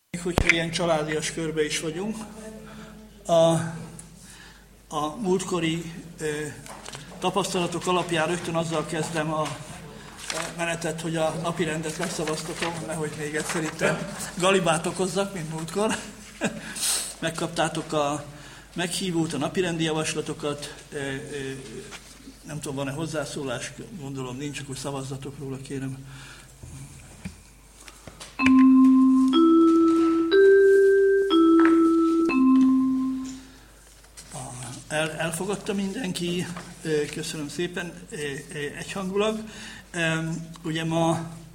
Hogyha ilyen családias körbe is vagyunk. A múltkori tapasztalatok alapján rögtön azzal kezdem a menetet, hogy a napirendet leszavaztatom, nehogy még egyszer itt galibát okozzak, mint múltkor. Megkaptátok a meghívót, a napirendi javaslatokat. Nem tudom, van-e hozzászólás? Gondolom nincs, akkor szavazzatok róla, kérem. Elfogadta mindenki, köszönöm szépen, egyhangulag. Ugye ma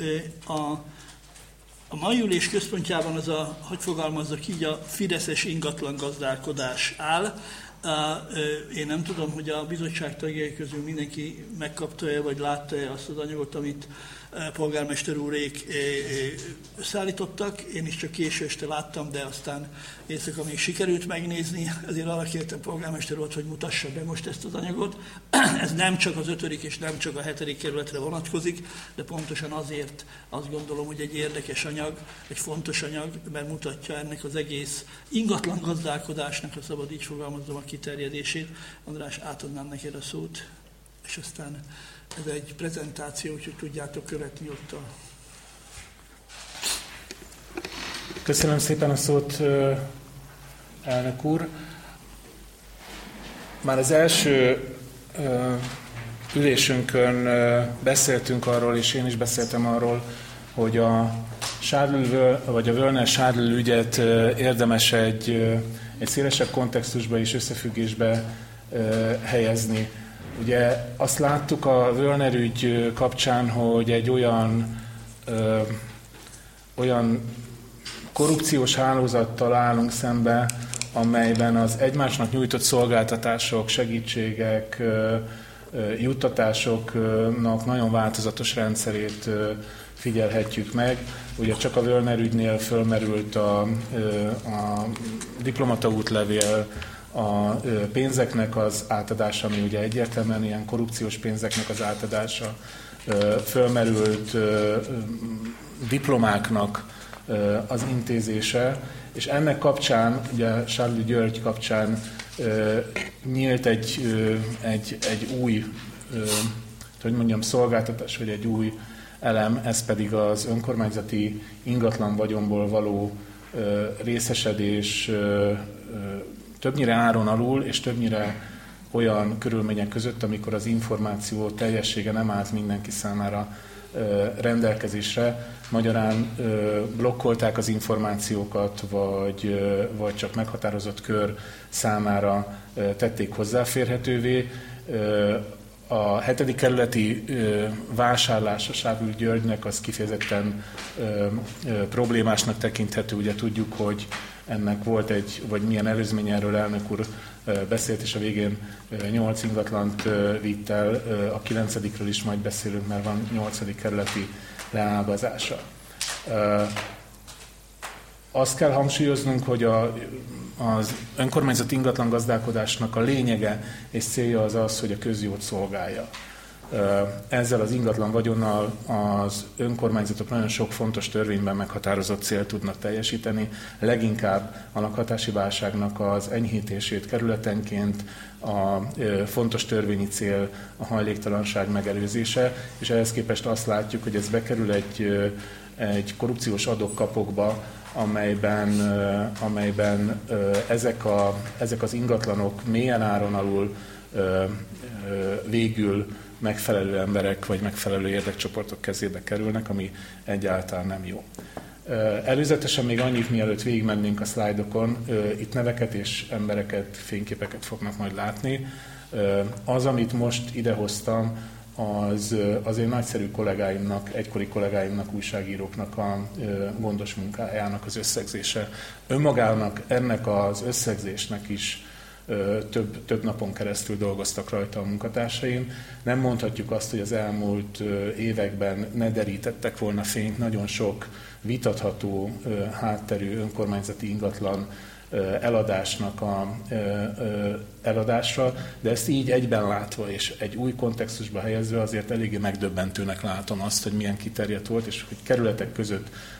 a mai ülés központjában az hogy fogalmazzak így, a fideszes ingatlan gazdálkodás áll. Én nem tudom, hogy a bizottság tagjai közül mindenki megkapta-e, vagy látta-e azt az anyagot, amit polgármester úrék összeállítottak. Én is csak késő este láttam, de aztán éjszaka még sikerült megnézni. Ezért arra kértem polgármester úrt, hogy mutassa be most ezt az anyagot. Ez nem csak az 5. és nem csak a 7. kerületre vonatkozik, de pontosan azért azt gondolom, hogy egy érdekes anyag, egy fontos anyag, mert mutatja ennek az egész ingatlan gazdálkodásnak, ha szabad így fogalmazom, a kiterjedését. András, átadnám neked a szót, és aztán ez egy prezentáció, úgyhogy tudjátok követni ott a... Köszönöm szépen a szót, elnök úr. Már az első ülésünkön beszéltünk arról, és én is beszéltem arról, hogy a Völner-Sádlő ügyet érdemes egy szélesebb kontextusba és összefüggésbe helyezni. Ugye azt láttuk a Völner ügy kapcsán, hogy egy olyan korrupciós hálózattal állunk szembe, amelyben az egymásnak nyújtott szolgáltatások, segítségek, juttatásoknak nagyon változatos rendszerét figyelhetjük meg. Ugye csak a Völner ügynél fölmerült a diplomata útlevél, a pénzeknek az átadása, ami ugye egyértelműen ilyen korrupciós pénzeknek az átadása, fölmerült diplomáknak az intézése, és ennek kapcsán, ugye Sádlő György kapcsán nyílt egy új, szolgáltatás, vagy egy új elem, ez pedig az önkormányzati ingatlan vagyonból való részesedés, többnyire áron alul, és többnyire olyan körülmények között, amikor az információ teljessége nem állt mindenki számára rendelkezésre. Magyarán blokkolták az információkat, vagy csak meghatározott kör számára tették hozzáférhetővé. A 7. kerületi vásárlása Sádlő Györgynek az kifejezetten problémásnak tekinthető. Ugye tudjuk, hogy ennek volt vagy milyen előzmény, erről elnök úr beszélt, és a végén 8 ingatlant vitt el, a 9-ről is majd beszélünk, mert van 8. kerületi leágazása. Azt kell hangsúlyoznunk, hogy az önkormányzati ingatlan gazdálkodásnak a lényege és célja az, hogy a közjót szolgálja. Ezzel az ingatlan vagyonnal az önkormányzatok nagyon sok fontos törvényben meghatározott célt tudnak teljesíteni, leginkább a lakhatási válságnak az enyhítését kerületenként, a fontos törvényi cél a hajléktalanság megelőzése, és ehhez képest azt látjuk, hogy ez bekerül egy korrupciós adok-kapokba, amelyben ezek az ingatlanok mélyen áron alul végül megfelelő emberek vagy megfelelő érdekcsoportok kezébe kerülnek, ami egyáltalán nem jó. Előzetesen még annyit, mielőtt végigmennénk a szlájdokon, itt neveket és embereket, fényképeket fognak majd látni. Az, amit most idehoztam, az én nagyszerű kollégáimnak, egykori kollégáimnak, újságíróknak a gondos munkájának az összegzése. Önmagának ennek az összegzésnek is több napon keresztül dolgoztak rajta a munkatársaim. Nem mondhatjuk azt, hogy az elmúlt években ne derítettek volna fényt nagyon sok vitatható hátterű önkormányzati ingatlan eladásnak eladásra, de ezt így egyben látva és egy új kontextusba helyezve azért eléggé megdöbbentőnek látom azt, hogy milyen kiterjedt volt, és hogy kerületek között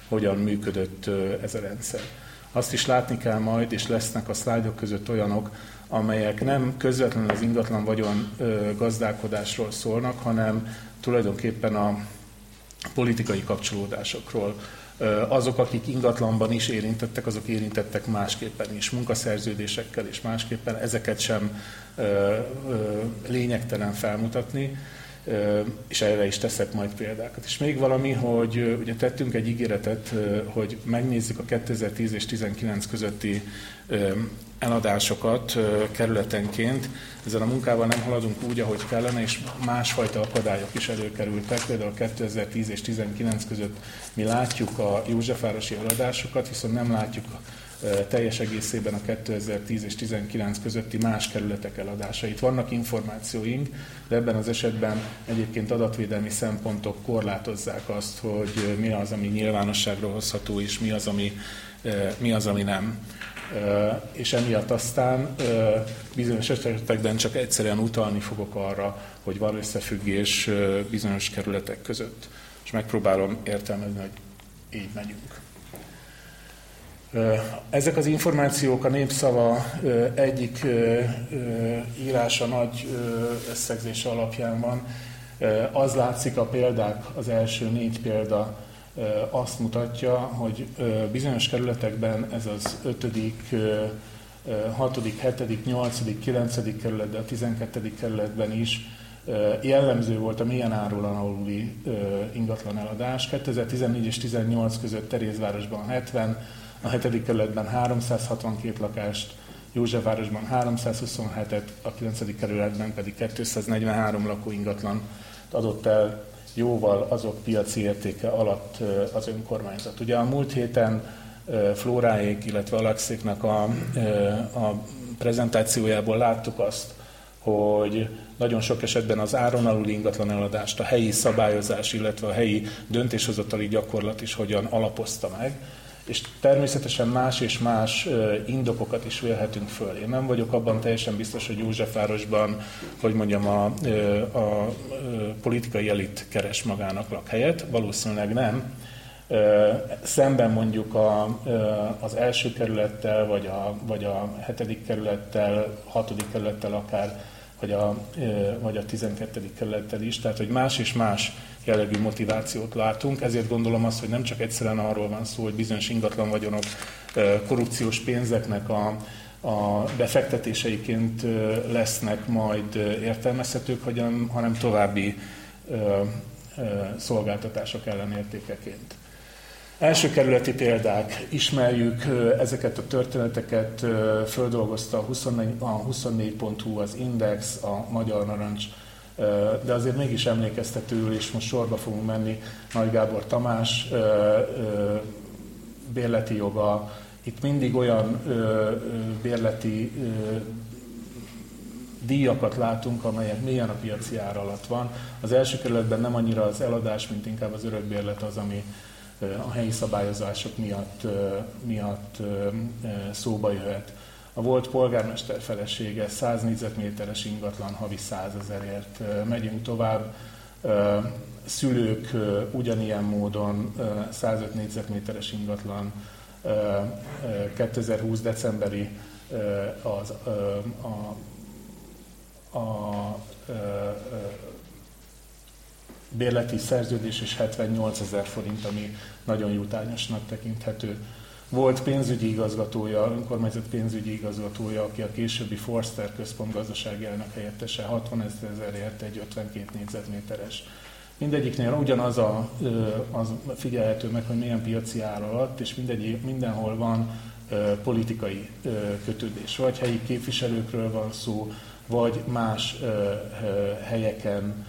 hogyan működött ez a rendszer. Azt is látni kell majd, és lesznek a szlájdok között olyanok, amelyek nem közvetlenül az ingatlan vagyon gazdálkodásról szólnak, hanem tulajdonképpen a politikai kapcsolódásokról. Azok, akik ingatlanban is érintettek, azok érintettek másképpen is, munkaszerződésekkel és másképpen. Ezeket sem lényegtelen felmutatni, és erre is teszek majd példákat. És még valami, hogy ugye tettünk egy ígéretet, hogy megnézzük a 2010 és 2019 közötti eladásokat kerületenként. Ezzel a munkával nem haladunk úgy, ahogy kellene, és másfajta akadályok is előkerültek. Például 2010 és 2019 között mi látjuk a józsefvárosi eladásokat, viszont nem látjuk teljes egészében a 2010 és 2019 közötti más kerületek eladásait. Vannak információink, de ebben az esetben egyébként adatvédelmi szempontok korlátozzák azt, hogy mi az, ami nyilvánosságra hozható, és mi az, ami nem. És emiatt aztán bizonyos esetekben csak egyszerűen utalni fogok arra, hogy van összefüggés bizonyos kerületek között. És megpróbálom értelmezni, hogy így megyünk. Ezek az információk a Népszava egyik írása nagy összegzése alapján van. Az látszik a példák, az első 4 példa azt mutatja, hogy bizonyos kerületekben ez az 5., 6., 7., 8., 9. kerület, de a 12. kerületben is jellemző volt a mélyen áron aluli ingatlan eladás. 2014 és 2018 között Terézvárosban 70, a 7. kerületben 362 lakást, Józsefvárosban 327-et, a 9. kerületben pedig 243 lakóingatlan adott el jóval azok piaci értéke alatt az önkormányzat. Ugye a múlt héten Flóráék, illetve Alexéknak a prezentációjából láttuk azt, hogy nagyon sok esetben az áron aluli ingatlan eladást a helyi szabályozás, illetve a helyi döntéshozatali gyakorlat is hogyan alapozta meg, és természetesen más és más indokokat is vélhetünk föl. Én nem vagyok abban teljesen biztos, hogy Józsefvárosban, hogy mondjam, a politikai elit keres magának lakhelyet, valószínűleg nem. Szemben mondjuk az első kerülettel, vagy a 7. kerülettel, 6. kerülettel akár, vagy a 12. kerülettel is, tehát hogy más és más jellegű motivációt látunk, ezért gondolom azt, hogy nem csak egyszerűen arról van szó, hogy bizonyos ingatlan vagyonok korrupciós pénzeknek a befektetéseiként lesznek majd értelmezhetők, hanem további szolgáltatások ellenértékeként. Első kerületi példák, ismerjük ezeket a történeteket, földolgozta a 24.hu, az Index, a Magyar Narancs, de azért mégis emlékeztetőül, és most sorba fogunk menni, Nagy Gábor Tamás bérleti joga. Itt mindig olyan bérleti díjakat látunk, amelyek mélyen a piaci ár alatt van. Az első kerületben nem annyira az eladás, mint inkább az örökbérlet az, ami a helyi szabályozások miatt szóba jöhet. A volt polgármester felesége 100 négyzetméteres ingatlan havi 100 000-ért. Megyünk tovább. Szülők ugyanilyen módon 105 négyzetméteres ingatlan. 2020 decemberi bérleti szerződés és 78 000 forint, ami nagyon jutányosnak tekinthető. Volt pénzügyi igazgatója, önkormányzat pénzügyi igazgatója, aki a későbbi Forster központ gazdasági elnök helyettese, 60 000-ért egy 52 négyzetméteres. Mindegyiknél ugyanaz az figyelhető meg, hogy milyen piaci ár alatt, és mindenhol van politikai kötődés. Vagy helyi képviselőkről van szó, vagy más helyeken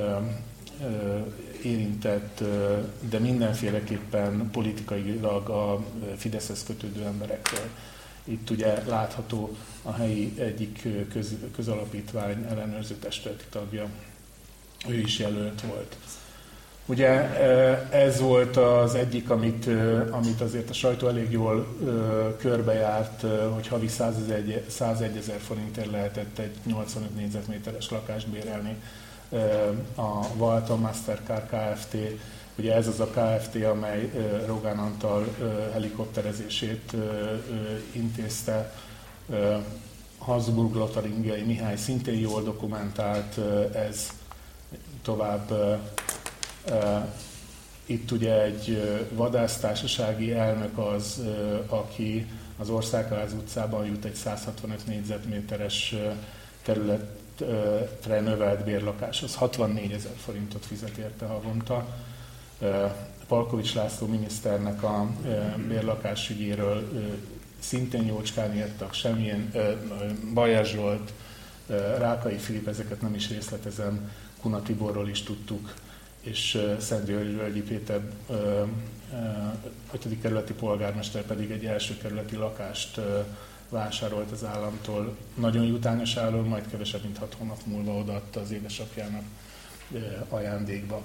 érintett, de mindenféleképpen politikailag a Fideszhez kötődő emberekről. Itt ugye látható a helyi egyik közalapítvány ellenőrző testületi tagja, ő is jelölt volt. Ugye ez volt az egyik, amit azért a sajtó elég jól körbejárt, hogy havi 101 000 forintért lehetett egy 85 négyzetméteres lakást bérelni. A Walton Mastercard Kft. Ugye ez az a Kft., amely Rogán Antal helikopterezését intézte. Habsburg-Lotaringiai Mihály szintén jól dokumentált, ez tovább. Itt ugye egy vadásztársasági elnök az, aki az Országház utcában jut egy 165 négyzetméteres területre növelt bérlakáshoz. 64 000 forintot fizet érte havonta. Palkovics László miniszternek a bérlakásügyéről szintén jócskán írtak, semmilyen Bajer Zsolt, Rákai Filip, ezeket nem is részletezem, Kuna Tiborról is tudtuk, és Szentgyörgyi Péter 5. kerületi polgármester pedig egy első kerületi lakást vásárolt az államtól. Nagyon jutányos áron, majd kevesebb mint 6 hónap múlva odaadta az édesapjának ajándékba.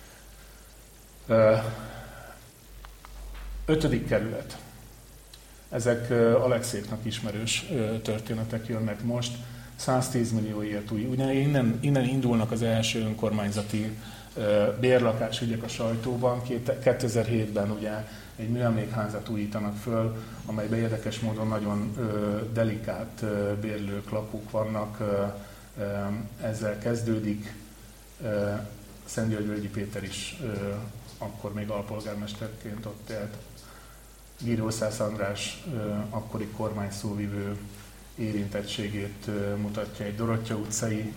5. kerület. Ezek Alexéknak ismerős történetek jönnek most. 110 millióért új. Ugye innen indulnak az első önkormányzati bérlakásügyek a sajtóban. 2007-ben ugye egy műemlékházat újítanak föl, amelyben érdekes módon nagyon delikát bérlők, lakók vannak. Ezzel kezdődik. Szentgyörgyi Péter is akkor még alpolgármesterként ott élt. Gíró-Szász András akkori kormányszóvivő érintettségét mutatja egy Dorottya utcai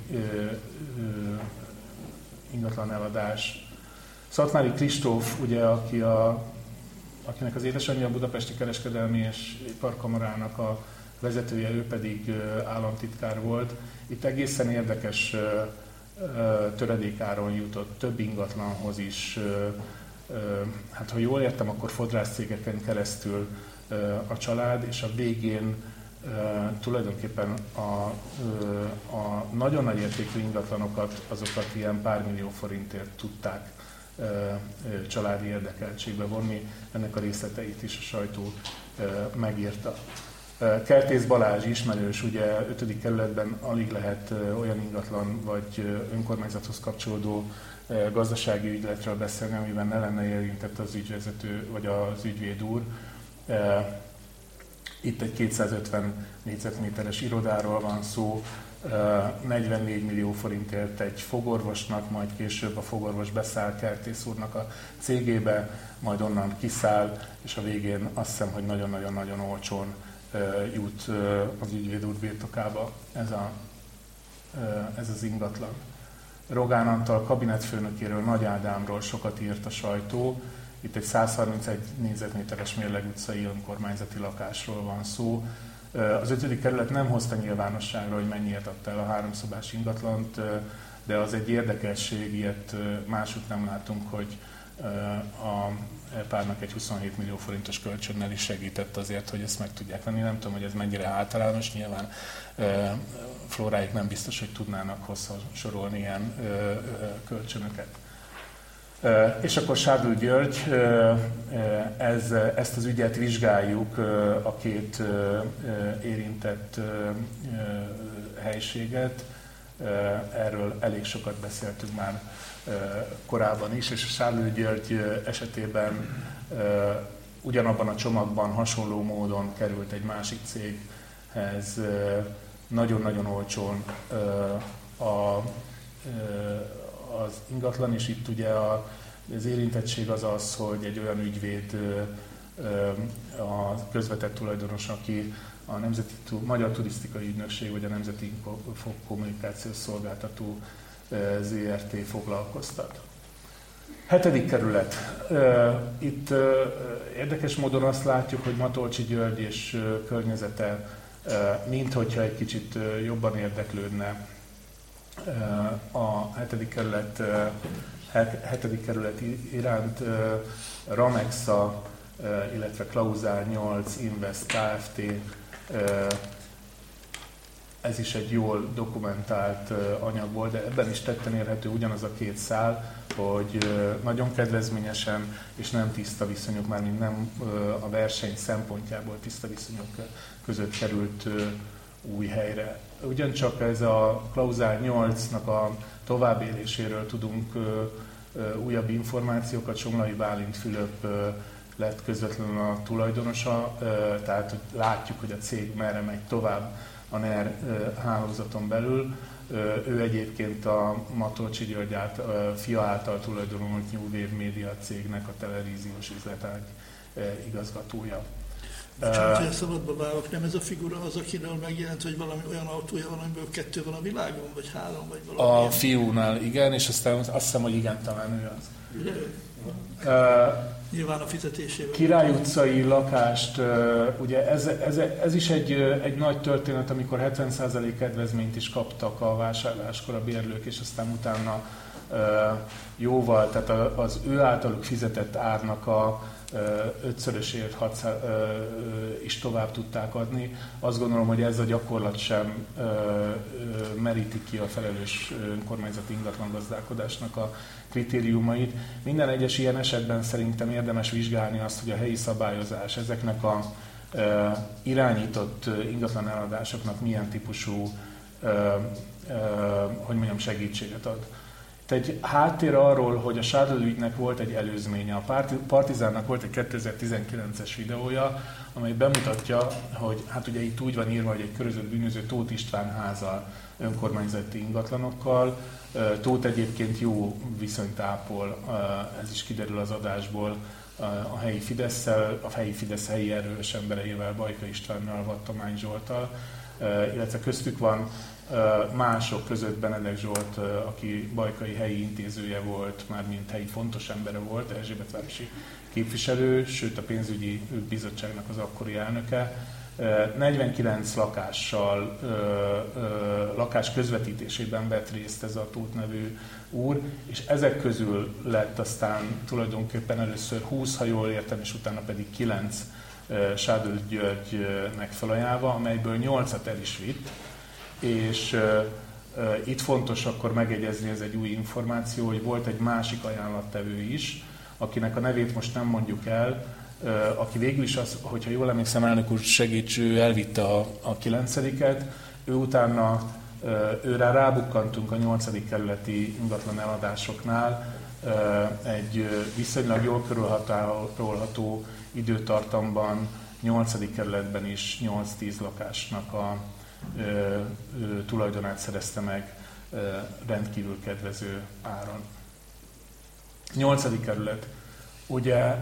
ingatlan eladás. Szatmári Kristóf, ugye, akinek az édesanyja a Budapesti Kereskedelmi és Iparkamarának a vezetője, ő pedig államtitkár volt. Itt egészen érdekes töredékáron jutott több ingatlanhoz is. Hát ha jól értem, akkor fodrászcégeken keresztül a család, és a végén tulajdonképpen a nagyon nagy értékű ingatlanokat, azokat ilyen pár millió forintért tudták családi érdekeltségbe vonni. Ennek a részleteit is a sajtó megírta. Kertész Balázs ismerős, ugye 5. kerületben alig lehet olyan ingatlan vagy önkormányzathoz kapcsolódó gazdasági ügyletről beszélni, amiben ne lenne érintett az ügyvezető vagy az ügyvéd úr. Itt egy 250 négyzetméteres irodáról van szó, 44 millió forintért egy fogorvosnak, majd később a fogorvos beszáll Kertész úrnak a cégébe, majd onnan kiszáll, és a végén azt hiszem, hogy nagyon-nagyon-nagyon olcsón jut az ügyvéd úr birtokába ez az ingatlan. Rogán Antal kabinetfőnökéről, Nagy Ádámról sokat írt a sajtó. Itt egy 131 négyzetméteres Mérleg utcai önkormányzati lakásról van szó. Az 5. kerület nem hozta nyilvánosságra, hogy mennyiért adta el a 3 szobás ingatlant, de az egy érdekesség, ilyet másút nem látunk, hogy a párnak egy 27 millió forintos kölcsönnel is segített azért, hogy ezt meg tudják venni. Nem tudom, hogy ez mennyire általános, nyilván Flóráik nem biztos, hogy tudnának hosszan sorolni ilyen kölcsönöket. És akkor Sárdul György, ezt az ügyet vizsgáljuk, a két érintett helységet. Erről elég sokat beszéltünk már korábban is, és a Sárdul György esetében ugyanabban a csomagban hasonló módon került egy másik céghez nagyon-nagyon olcsón az ingatlan, és itt ugye az érintettség az az, hogy egy olyan ügyvéd a közvetett tulajdonos, aki a Magyar Turisztikai Ügynökség vagy a Nemzeti Kommunikációs Szolgáltató ZRT foglalkoztat. 7. kerület. Itt érdekes módon azt látjuk, hogy Matolcsy György és környezete minthogyha egy kicsit jobban érdeklődne a 7. kerület iránt. Ramexa, illetve Klauzál 8 Invest Kft. Ez is egy jól dokumentált anyag volt, de ebben is tetten érhető ugyanaz a két szál, hogy nagyon kedvezményesen és nem tiszta viszonyok, mármint nem a verseny szempontjából tiszta viszonyok között került új helyre. Ugyancsak ez a Klauzál 8-nak a továbbéléséről tudunk újabb információkat. Somlai Bálint Fülöp lett közvetlenül a tulajdonosa, tehát látjuk, hogy a cég merre megy tovább a NER hálózaton belül. Ő egyébként a Matolcsi György fia által tulajdonolt New Wave Media cégnek a televíziós üzletág igazgatója. Bocsánat, hogy szabadba válok, nem ez a figura az, akiről megjelent, hogy valami olyan autója van, amiből 2 van a világon, vagy 3, vagy valami? A fiúnál igen, és aztán azt hiszem, hogy igen, talán ő az. Nyilván a fizetésével. Király utcai lakást, ugye ez is egy nagy történet, amikor 70% kedvezményt is kaptak a vásárláskor a bérlők, és aztán utána jóval, tehát az ő általuk fizetett árnak a 5-szörösért is tovább tudták adni. Azt gondolom, hogy ez a gyakorlat sem meríti ki a felelős önkormányzati ingatlangazdálkodásnak a kritériumait. Minden egyes ilyen esetben szerintem érdemes vizsgálni azt, hogy a helyi szabályozás ezeknek a irányított ingatlan eladásoknak milyen típusú segítséget ad. Egy háttér arról, hogy a Sádl ügynek volt egy előzménye. A Partizánnak volt egy 2019-es videója, amely bemutatja, hogy hát ugye itt úgy van írva, hogy egy körözött bűnöző Tóth István háza önkormányzati ingatlanokkal. Tóth egyébként jó viszonyt ápol, ez is kiderül az adásból, a helyi Fidesszel, a helyi Fidesz helyi erős embereivel, Bajka Istvánnal, Vattomány Zsolttal, illetve köztük van mások között Benedek Zsolt, aki bajkai helyi intézője volt, mármint helyi fontos embere volt, erzsébetvárosi képviselő, sőt a pénzügyi bizottságnak az akkori elnöke. 49 lakás közvetítésében vett részt ez a Tóth nevű úr, és ezek közül lett aztán tulajdonképpen először 20, ha jól értem, és utána pedig 9 Sádl Györgynek felajánlva, amelyből 8-at el is vitt. És itt fontos akkor megegyezni, ez egy új információ, hogy volt egy másik ajánlattevő is, akinek a nevét most nem mondjuk el, aki végül is az, hogyha jól emlékszem, elnök úr segíts, ő elvitte a 9-et, ő utána őre rábukkantunk a 8. kerületi ingatlan eladásoknál, egy viszonylag jól körülhatárolható időtartamban 8. kerületben is 8-10 lakásnak a tulajdonát szerezte meg rendkívül kedvező áron. 8. kerület. Ugye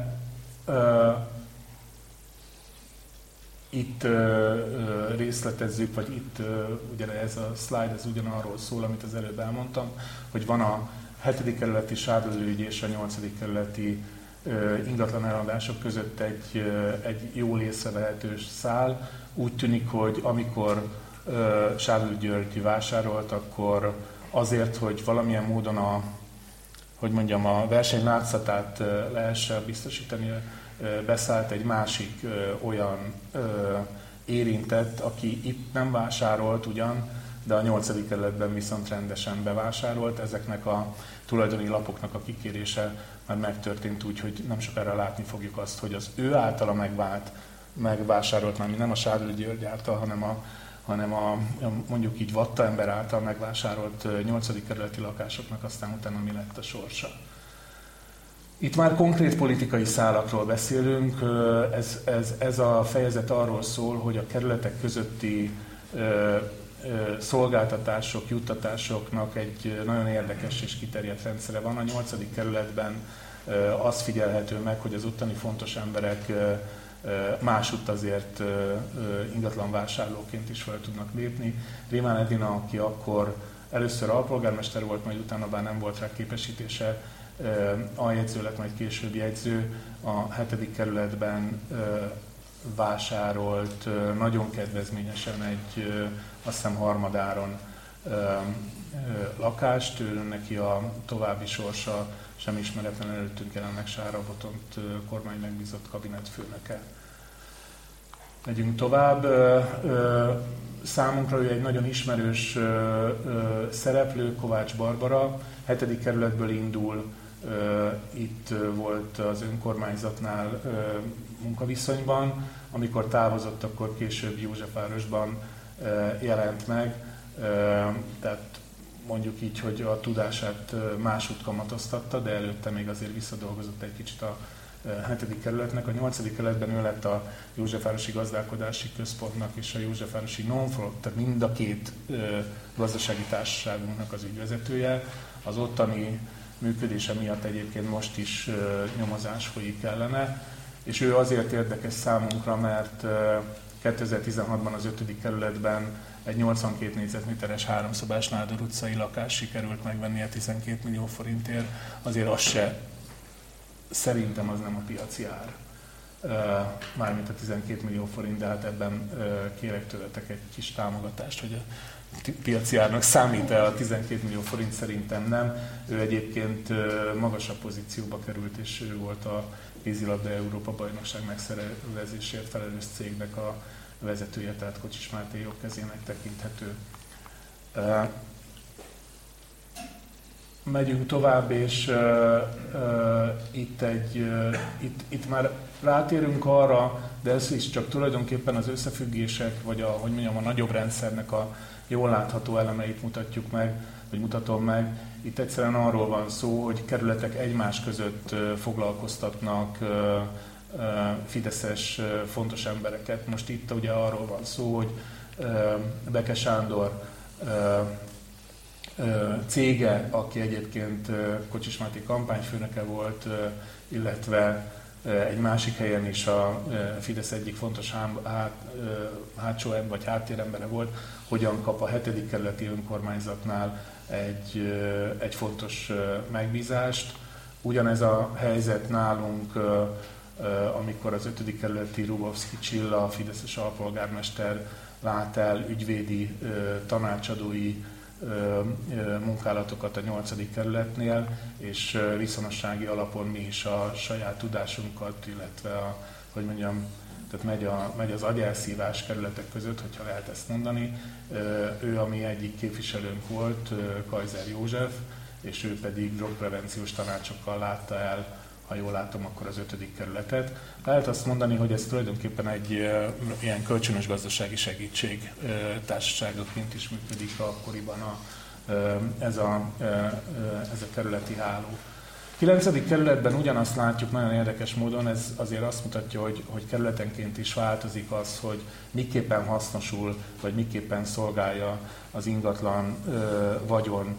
itt részletezzük, vagy itt ugye ez a slide, ez ugyanarról szól, amit az előbb elmondtam, hogy van a 7. kerületi Sádl ügy és a 8. kerületi ingatlan eladások között egy jól észrevehető szál. Úgy tűnik, hogy amikor Sádl György vásárolt, akkor azért, hogy valamilyen módon a verseny látszatát lehessen biztosítani, beszállt egy másik olyan érintett, aki itt nem vásárolt ugyan, de a 8. kerületben viszont rendesen bevásárolt. Ezeknek a tulajdoni lapoknak a kikérése már megtörtént úgy, hogy nem sokára látni fogjuk azt, hogy az ő általa megvásárolt, már nem a Sádl György által, hanem a mondjuk így vatta ember által megvásárolt 8. kerületi lakásoknak aztán utána mi lett a sorsa. Itt már konkrét politikai szálakról beszélünk, ez a fejezet arról szól, hogy a kerületek közötti szolgáltatások, juttatásoknak egy nagyon érdekes és kiterjedt rendszere van. A 8. kerületben az figyelhető meg, hogy az ottani fontos emberek másutt azért ingatlanvásárlóként is fel tudnak lépni. Rémán Edina, aki akkor először alpolgármester volt, majd utána bár nem volt rá képesítése, aljegyző lett, majd később jegyző, a 7. kerületben vásárolt nagyon kedvezményesen azt hiszem harmadáron lakást, neki a további sorsa sem ismeretlen, előttünk jelenleg Sára Botont kormány megbízott kabinetfőnöke. Megyünk tovább. Számunkra ő egy nagyon ismerős szereplő, Kovács Barbara, 7. kerületből indul, itt volt az önkormányzatnál munkaviszonyban, amikor távozott, akkor később Józsefvárosban jelent meg, tehát mondjuk így, hogy a tudását máshogy kamatoztatta, de előtte még azért visszadolgozott egy kicsit a 7. kerületnek. A 8. kerületben ő lett a Józsefvárosi Gazdálkodási Központnak és a Józsefvárosi Non-Profit, tehát mind a két gazdasági társaságunknak az ügyvezetője. Az ottani működése miatt egyébként most is nyomozás folyik ellene, és ő azért érdekes számunkra, mert 2016-ban az 5. kerületben egy 82 négyzetméteres 3-szobás Nádor utcai lakás sikerült megvennie 12 millió forintért, azért az se, szerintem az nem a piaci ár. Mármint a 12 millió forint, de hát ebben kérek tőletek egy kis támogatást, hogy a piaci árnak számít-e a 12 millió forint, szerintem nem. Ő egyébként magasabb pozícióba került, és ő volt a vízilabda Európa-bajnokság megszervezésért felelős cégnek a vezetője, tehát Kocsis Máté jobb kezének tekinthető. Megyünk tovább, és itt már rátérünk arra, de ez is csak tulajdonképpen az összefüggések, vagy a nagyobb rendszernek a jól látható elemeit mutatjuk meg, vagy mutatom meg. Itt egyszerűen arról van szó, hogy kerületek egymás között foglalkoztatnak fideszes fontos embereket. Most itt ugye arról van szó, hogy Beke Sándor cége, aki egyébként Kocsis Máté kampányfőnöke volt, illetve egy másik helyen is a Fidesz egyik fontos hátsó vagy háttérembere volt, hogyan kap a 7. kerületi önkormányzatnál egy fontos megbízást. Ugyanez a helyzet nálunk, amikor az 5. kerületi Rubovszki Csilla, a fideszes alpolgármester lát el ügyvédi tanácsadói munkálatokat a 8. kerületnél, és viszonossági alapon mi is a saját tudásunkat, illetve tehát megy az agyelszívás kerületek között, hogyha lehet ezt mondani. Ő a mi egyik képviselőnk volt, Kaiser József, és ő pedig drogprevenciós tanácsokkal látta el, ha jól látom, akkor az 5. kerületet. Lehet azt mondani, hogy ez tulajdonképpen egy ilyen kölcsönös gazdasági segítség társaságaként is működik akkoriban ez a kerületi háló. 9. kerületben ugyanazt látjuk nagyon érdekes módon, ez azért azt mutatja, hogy kerületenként is változik az, hogy miképpen hasznosul, vagy miképpen szolgálja az ingatlan vagyon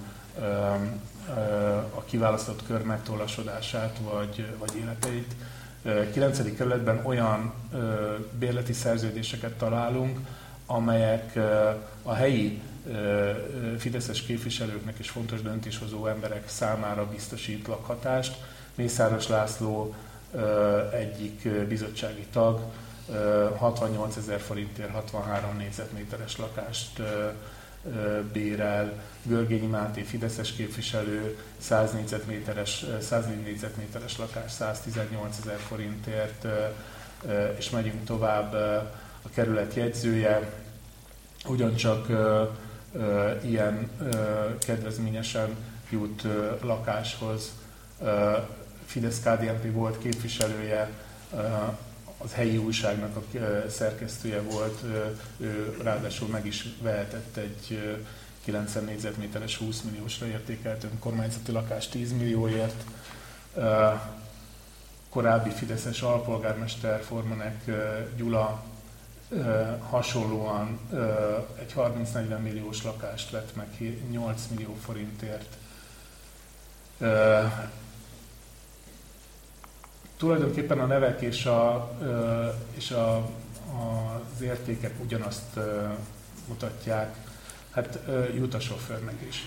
a kiválasztott kör megtollasodását vagy életeit. 9. kerületben olyan bérleti szerződéseket találunk, amelyek a helyi fideszes képviselőknek és fontos döntéshozó emberek számára biztosít lakhatást. Mészáros László egyik bizottsági tag 68 000 forintért 63 négyzetméteres lakást bérel, Görgényi Máté fideszes képviselő 104 négyzetméteres lakás 118 000 forintért, és megyünk tovább, a kerület jegyzője ugyancsak ilyen kedvezményesen jut lakáshoz. Fidesz-KDNP volt képviselője, az helyi újságnak a szerkesztője volt, ő ráadásul meg is vehetett egy 90 négyzetméteres 20 milliósra értékelt önkormányzati lakást 10 millióért. Korábbi fideszes alpolgármester Formanek Gyula hasonlóan egy 30-40 milliós lakást vett meg 8 millió forintért. Tulajdonképpen a nevek és az értékek ugyanazt mutatják, hát jut a sofőrnek is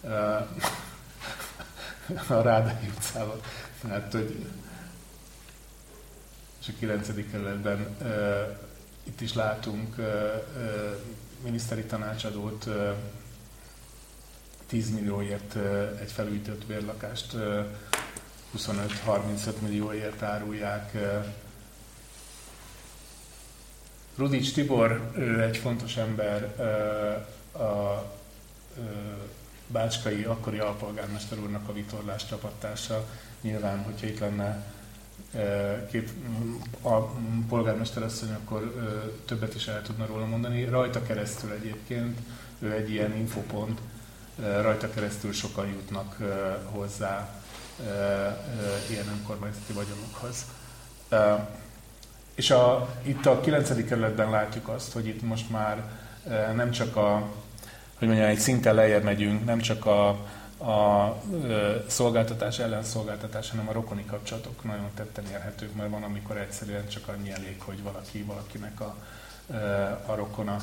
a Rádai utcában. Hát, hogy és a 9. kerületben itt is látunk miniszteri tanácsadót, 10 millióért egy felújított bérlakást 25-35 millióért árulják. Rudics Tibor, ő egy fontos ember, a bácskai akkori alpolgármester úrnak a vitorlás csapattársa. Nyilván, hogyha itt lenne a polgármester asszony, akkor többet is el tudna róla mondani. Rajta keresztül egyébként ő egy ilyen infopont, rajta keresztül sokan jutnak hozzá ilyen önkormányzati vagyonokhoz. És itt a 9. kerületben látjuk azt, hogy itt most már nem csak egy szinten lejjebb megyünk, nem csak a szolgáltatás, ellenszolgáltatás, hanem a rokoni kapcsolatok nagyon tetten érhetők, mert van, amikor egyszerűen csak annyi elég, hogy valakinek a rokona.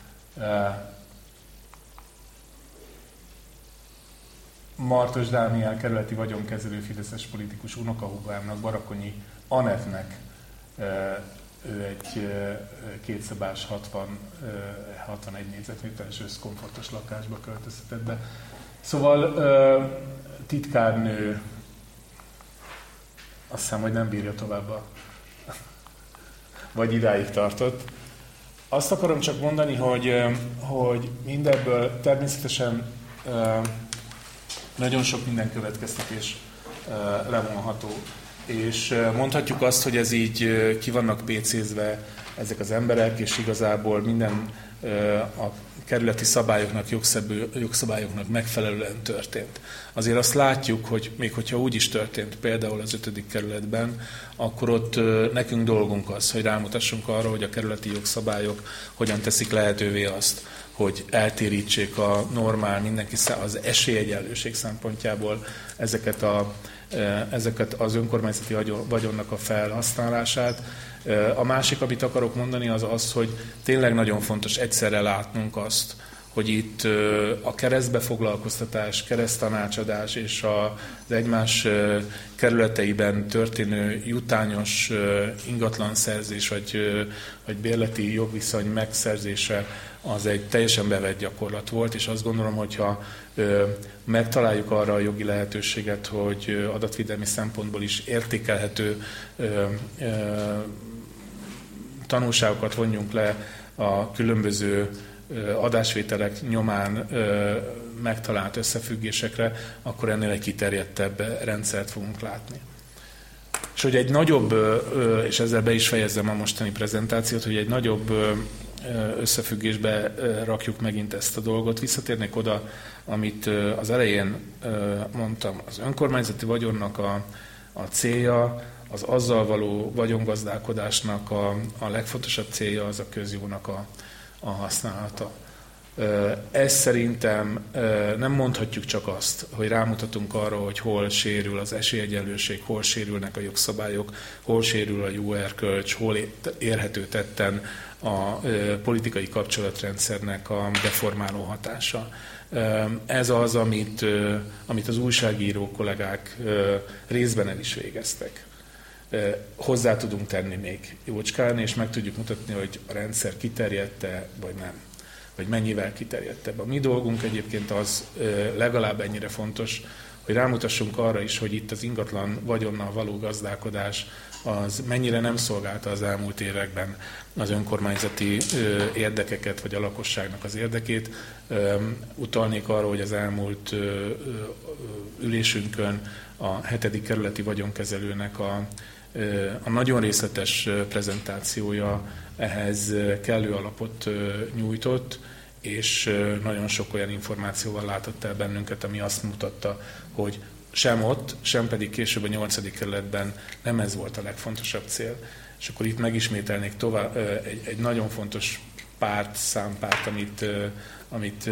Martos Dániel kerületi vagyonkezelő fideszes politikus unokahúgámnak, Barakonyi Anettnek ő egy kétszobás 61 négyzetméteres összkomfortos lakásba költöztetett be. Szóval titkárnő azt hiszem, hogy nem bírja tovább vagy idáig tartott. Azt akarom csak mondani, hogy mindebből természetesen nagyon sok minden következtetés levonható. És mondhatjuk azt, hogy ez így ki vannak pécézve ezek az emberek, és igazából minden a kerületi szabályoknak, jogszabályoknak megfelelően történt. Azért azt látjuk, hogy még hogyha úgy is történt, például az 5. kerületben, akkor ott nekünk dolgunk az, hogy rámutassunk arra, hogy a kerületi jogszabályok hogyan teszik lehetővé azt, hogy eltérítsék a normál, az esélyegyenlőség szempontjából ezeket az önkormányzati vagyonnak a felhasználását. A másik, amit akarok mondani, az az, hogy tényleg nagyon fontos egyszerre látnunk azt, hogy itt a keresztbefoglalkoztatás, kereszttanácsadás és az egymás kerületeiben történő jutányos ingatlanszerzés vagy bérleti jogviszony megszerzése az egy teljesen bevett gyakorlat volt, és azt gondolom, hogyha megtaláljuk arra a jogi lehetőséget, hogy adatvédelmi szempontból is értékelhető tanulságokat vonjunk le a különböző adásvételek nyomán megtalált összefüggésekre, akkor ennél egy kiterjedtebb rendszert fogunk látni. És hogy egy nagyobb, és ezzel be is fejezzem a mostani prezentációt, hogy egy nagyobb összefüggésbe rakjuk megint ezt a dolgot. Visszatérnék oda, amit az elején mondtam. Az önkormányzati vagyonnak a célja, az azzal való vagyongazdálkodásnak a legfontosabb célja az a közjónak a használata. Ez szerintem nem mondhatjuk csak azt, hogy rámutatunk arra, hogy hol sérül az esélyegyenlőség, hol sérülnek a jogszabályok, hol sérül a jó erkölcs, hol érhető tetten a politikai kapcsolatrendszernek a deformáló hatása. Ez az, amit az újságíró kollégák részben el is végeztek. Hozzá tudunk tenni még jócskán, és meg tudjuk mutatni, hogy a rendszer kiterjedte, vagy nem. Vagy mennyivel kiterjedtebb. A mi dolgunk egyébként az legalább ennyire fontos, hogy rámutassunk arra is, hogy itt az ingatlan vagyonnal való gazdálkodás az mennyire nem szolgálta az elmúlt években az önkormányzati érdekeket, vagy a lakosságnak az érdekét. Utalnék arra, hogy az elmúlt ülésünkön a 7. kerületi vagyonkezelőnek a nagyon részletes prezentációja ehhez kellő alapot nyújtott, és nagyon sok olyan információval látott el bennünket, ami azt mutatta, hogy sem ott, sem pedig később a 8. kerületben nem ez volt a legfontosabb cél. És akkor itt megismételnék tovább egy nagyon fontos számpárt, amit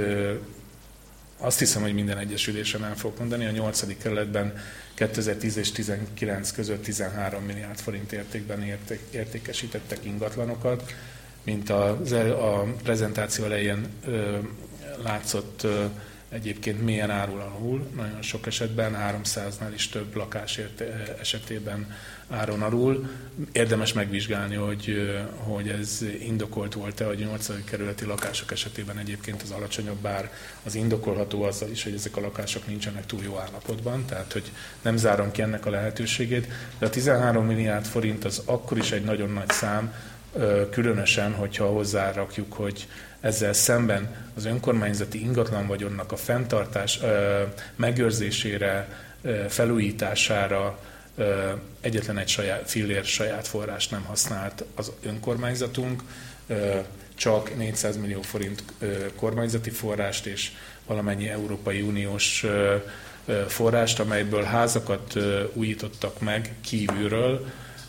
azt hiszem, hogy minden egyes ülésen el fogok mondani. A 8. kerületben 2010 és 2019 között 13 milliárd forint értékben értékesítettek ingatlanokat, mint a prezentáció elején látszott, egyébként mélyen árul alul, nagyon sok esetben, 300-nál is több lakás esetében áron alul. Érdemes megvizsgálni, hogy ez indokolt volt-e, hogy a 8. kerületi lakások esetében egyébként az alacsonyabb ár az indokolható azzal is, hogy ezek a lakások nincsenek túl jó állapotban, tehát hogy nem zárom ki ennek a lehetőségét, de a 13 milliárd forint az akkor is egy nagyon nagy szám, különösen, hogyha hozzárakjuk, hogy ezzel szemben az önkormányzati ingatlanvagyonnak a fenntartás megőrzésére, felújítására egyetlen egy fillér saját forrás nem használt az önkormányzatunk. csak 400 millió forint kormányzati forrást és valamennyi Európai Uniós forrást, amelyből házakat újítottak meg kívülről.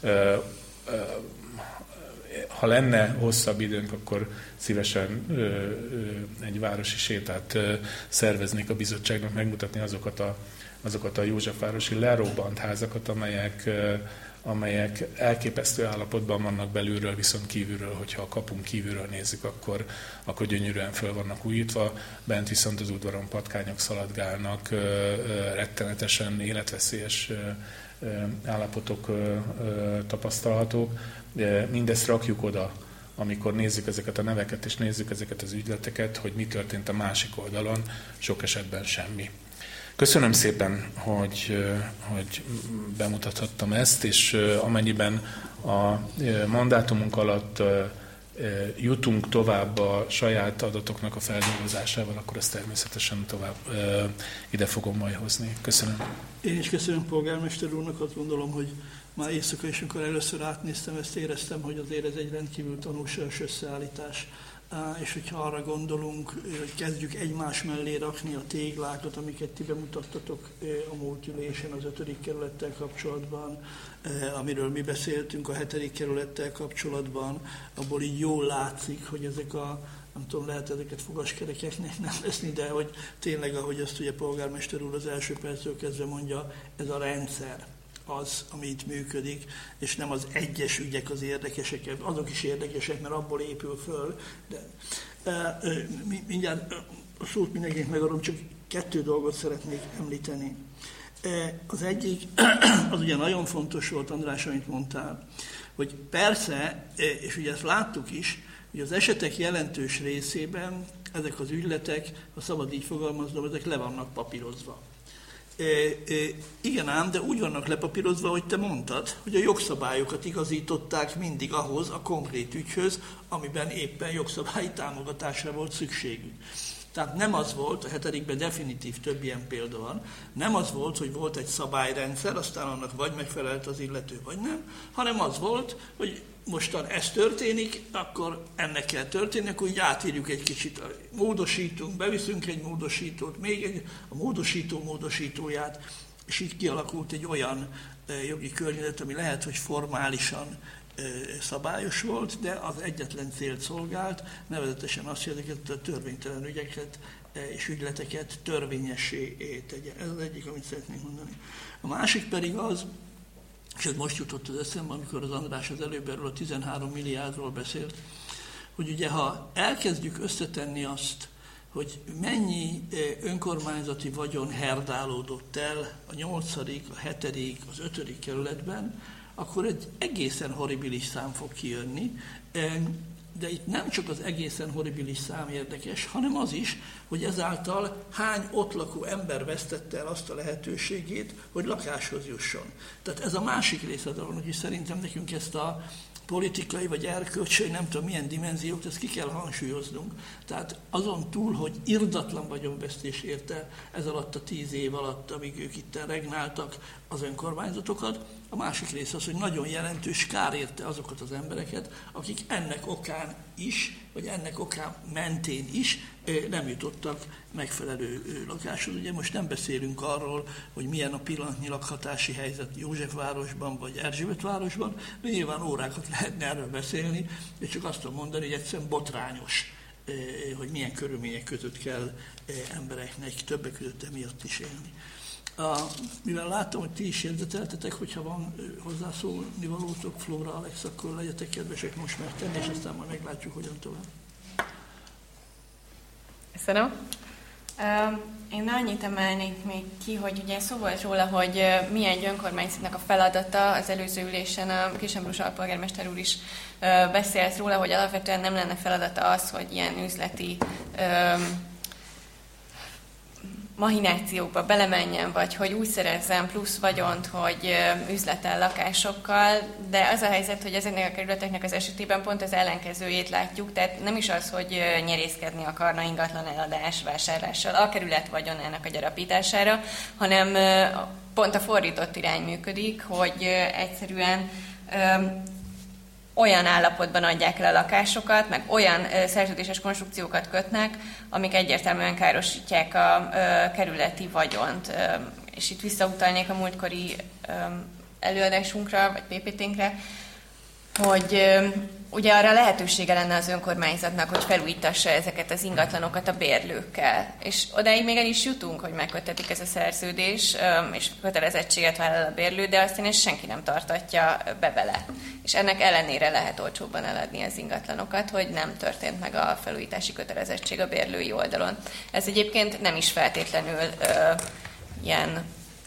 Ha lenne hosszabb időnk, akkor szívesen egy városi sétát szerveznék a bizottságnak, megmutatni azokat a Józsefvárosi lerobbant házakat, amelyek elképesztő állapotban vannak belülről, viszont kívülről, hogyha a kapunk kívülről nézzük, akkor gyönyörűen föl vannak újítva, bent viszont az udvaron patkányok szaladgálnak, rettenetesen életveszélyes állapotok tapasztalhatók. Mindezt rakjuk oda, amikor nézzük ezeket a neveket és nézzük ezeket az ügyleteket, hogy mi történt a másik oldalon, sok esetben semmi. Köszönöm szépen, hogy bemutathattam ezt, és amennyiben a mandátumunk alatt jutunk tovább a saját adatoknak a feldolgozásával, akkor ezt természetesen tovább ide fogom majd hozni. Köszönöm. Én is köszönöm polgármester úrnak, azt gondolom, hogy már éjszaka is, amikor először átnéztem, ezt éreztem, hogy azért ez egy rendkívül tanulságos összeállítás. És hogyha arra gondolunk, hogy kezdjük egymás mellé rakni a téglákat, amiket ti bemutattatok a múlt ülésen az 5. kerülettel kapcsolatban, amiről mi beszéltünk a 7. kerülettel kapcsolatban, abból így jól látszik, hogy ezek nem tudom, lehet ezeket fogaskerekeknek nem veszni, de hogy tényleg, ahogy azt ugye polgármester úr az első perctől kezdve mondja, ez a rendszer az, ami itt működik, és nem az egyes ügyek az érdekesek, azok is érdekesek, mert abból épül föl, de mindjárt a szót mindenkinek megadom, csak 2 dolgot szeretnék említeni. Az egyik, az ugye nagyon fontos volt, András, amit mondtál, hogy persze, és ugye ezt láttuk is, hogy az esetek jelentős részében ezek az ügyletek, ha szabad így fogalmaznom, ezek le vannak papírozva. Igen ám, de úgy vannak lepapírozva, hogy te mondtad, hogy a jogszabályokat igazították mindig ahhoz a konkrét ügyhöz, amiben éppen jogszabályi támogatásra volt szükségük. Tehát nem az volt, a 7-ben definitív több ilyen példa van, nem az volt, hogy volt egy szabályrendszer, aztán annak vagy megfelelt az illető, vagy nem, hanem az volt, hogy mostan ez történik, akkor ennek kell történni, akkor így átírjuk egy kicsit, módosítunk, beviszünk egy módosítót, a módosító módosítóját, és így kialakult egy olyan jogi környezet, ami lehet, hogy formálisan szabályos volt, de az egyetlen célt szolgált, nevezetesen azt, hogy ezeket a törvénytelen ügyeket és ügyleteket törvényessé tegye. Ez az egyik, amit szeretnék mondani. A másik pedig az, és ez most jutott az eszembe, amikor az András az előbb erről a 13 milliárdról beszélt, hogy ugye ha elkezdjük összetenni azt, hogy mennyi önkormányzati vagyon herdálódott el a 8., a 7., az 5. kerületben, akkor egy egészen horribilis szám fog kijönni, de itt nem csak az egészen horribilis szám érdekes, hanem az is, hogy ezáltal hány ott lakó ember vesztette el azt a lehetőségét, hogy lakáshoz jusson. Tehát ez a másik része a dolognak, hogy szerintem nekünk ezt a politikai vagy erkölcsi, nem tudom milyen dimenziót, ezt ki kell hangsúlyoznunk. Tehát azon túl, hogy irdatlan vagyonvesztés érte ez alatt a 10 év alatt, amíg ők itt regnáltak az önkormányzatokat, a másik rész az, hogy nagyon jelentős kár érte azokat az embereket, akik ennek okán is, vagy ennek okán mentén is nem jutottak megfelelő lakáshoz. Ugye most nem beszélünk arról, hogy milyen a pillanatnyi lakhatási helyzet Józsefvárosban vagy Erzsébetvárosban, de nyilván órákat lehetne erről beszélni, és csak azt tudom mondani, hogy egyszerűen botrányos, hogy milyen körülmények között kell embereknek többek között emiatt is élni. Mivel látom, hogy ti is jegyzeteltetek, hogyha van hozzászólni valótok, Flóra, Alex, akkor legyetek kedvesek most megtenni, és aztán majd meglátjuk, hogyan tovább. Köszönöm. Én annyit emelnék még ki, hogy ugye szó volt róla, hogy milyen önkormányzatnak a feladata, az előző ülésen a Kisembrus alpolgármester úr is beszélt róla, hogy alapvetően nem lenne feladata az, hogy ilyen üzleti mahinációkba belemenjen, vagy hogy úgy szerezzen plusz vagyont, hogy üzletel lakásokkal, de az a helyzet, hogy ezeknek a kerületeknek az esetében pont az ellenkezőjét látjuk, tehát nem is az, hogy nyerészkedni akarna ingatlan eladás vásárlással a kerület vagyonának a gyarapítására, hanem pont a fordított irány működik, hogy egyszerűen olyan állapotban adják el a lakásokat, meg olyan szerződéses konstrukciókat kötnek, amik egyértelműen károsítják a kerületi vagyont. És itt visszautalnék a múltkori előadásunkra, vagy PPT-nkre, hogy ugye arra lehetősége lenne az önkormányzatnak, hogy felújítassa ezeket az ingatlanokat a bérlőkkel. És odáig még el is jutunk, hogy megköttetik ez a szerződés, és kötelezettséget vállal a bérlő, de aztán ezt senki nem tartatja be vele. És ennek ellenére lehet olcsóbban eladni az ingatlanokat, hogy nem történt meg a felújítási kötelezettség a bérlői oldalon. Ez egyébként nem is feltétlenül ilyen